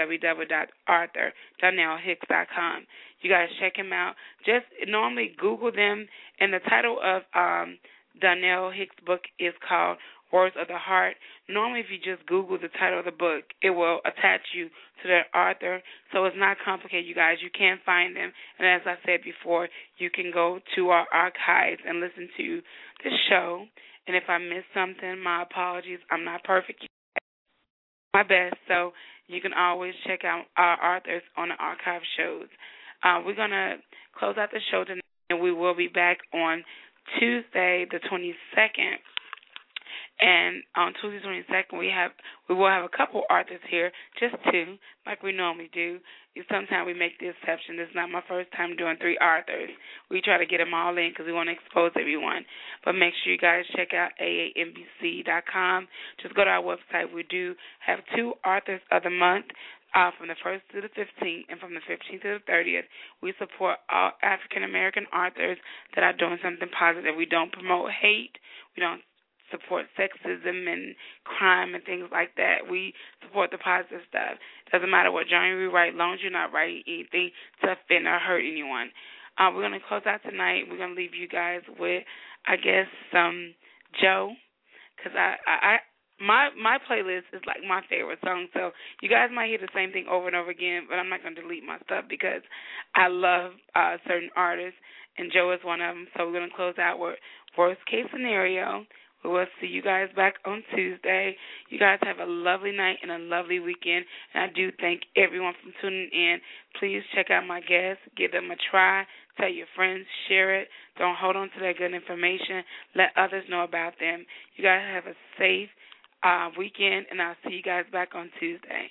www.arthurdonnellhicks.com. You guys check him out. Just normally Google them, and the title of Donnell Hicks' book is called Words of the Heart. Normally, if you just Google the title of the book, it will attach you to that author, so it's not complicated, you guys. You can find them, and as I said before, you can go to our archives and listen to the show. And if I missed something, my apologies. I'm not perfect yet. My best, so you can always check out our authors on the archive shows. We're going to close out the show tonight, and we will be back on Tuesday the 22nd. And on Tuesday the 22nd, we will have a couple authors here, just two, like we normally do. Sometimes we make the exception. This is not my first time doing 3 authors. We try to get them all in because we want to expose everyone. But make sure you guys check out AANBC.com. Just go to our website. We do have 2 authors of the month. From the 1st to the 15th, and from the 15th to the 30th, we support all African-American authors that are doing something positive. We don't promote hate. We don't support sexism and crime and things like that. We support the positive stuff. Doesn't matter what genre we write, as long as you're not writing anything to offend or hurt anyone. We're going to close out tonight. We're going to leave you guys with, I guess, some Joe, because my playlist is like my favorite song. So you guys might hear the same thing over and over again, but I'm not going to delete my stuff because I love certain artists, and Joe is one of them. So we're going to close out with Worst Case Scenario. We will see you guys back on Tuesday. You guys have a lovely night and a lovely weekend. And I do thank everyone for tuning in. Please check out my guests. Give them a try. Tell your friends. Share it. Don't hold on to that good information. Let others know about them. You guys have a safe weekend, and I'll see you guys back on Tuesday.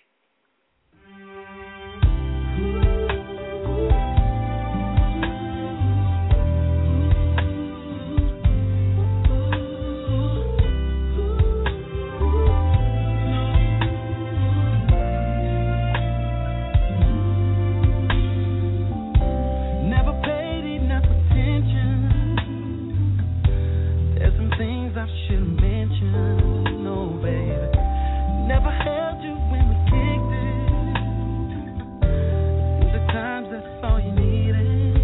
I should mention, no baby, never held you when we kicked it. The times that's all you needed.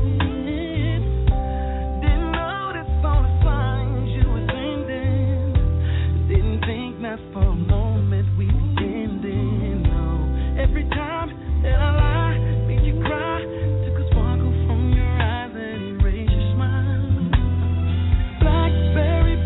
Didn't notice all the signs you were sending. Didn't think not for a moment we were ending. No, every time that I lied, made you cry, took a sparkle from your eyes and erased your smile. Blackberry.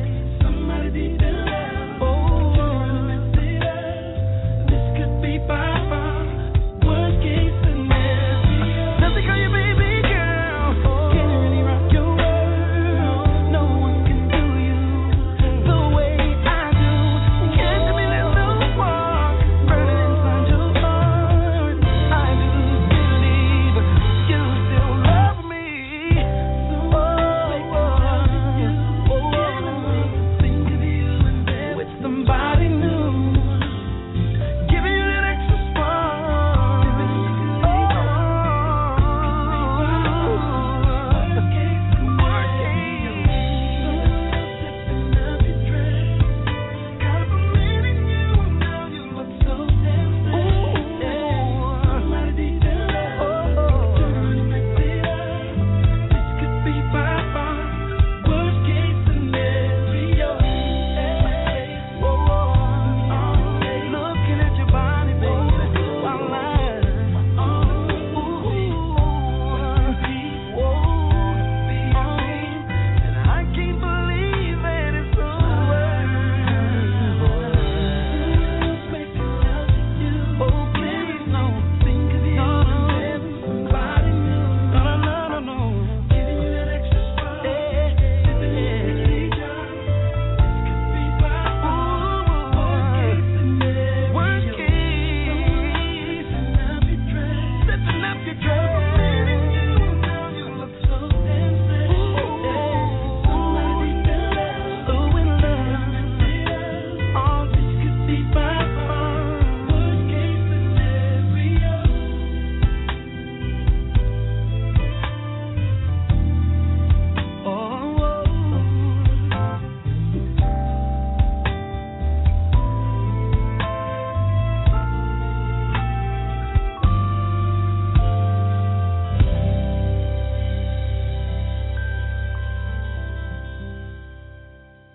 Bye.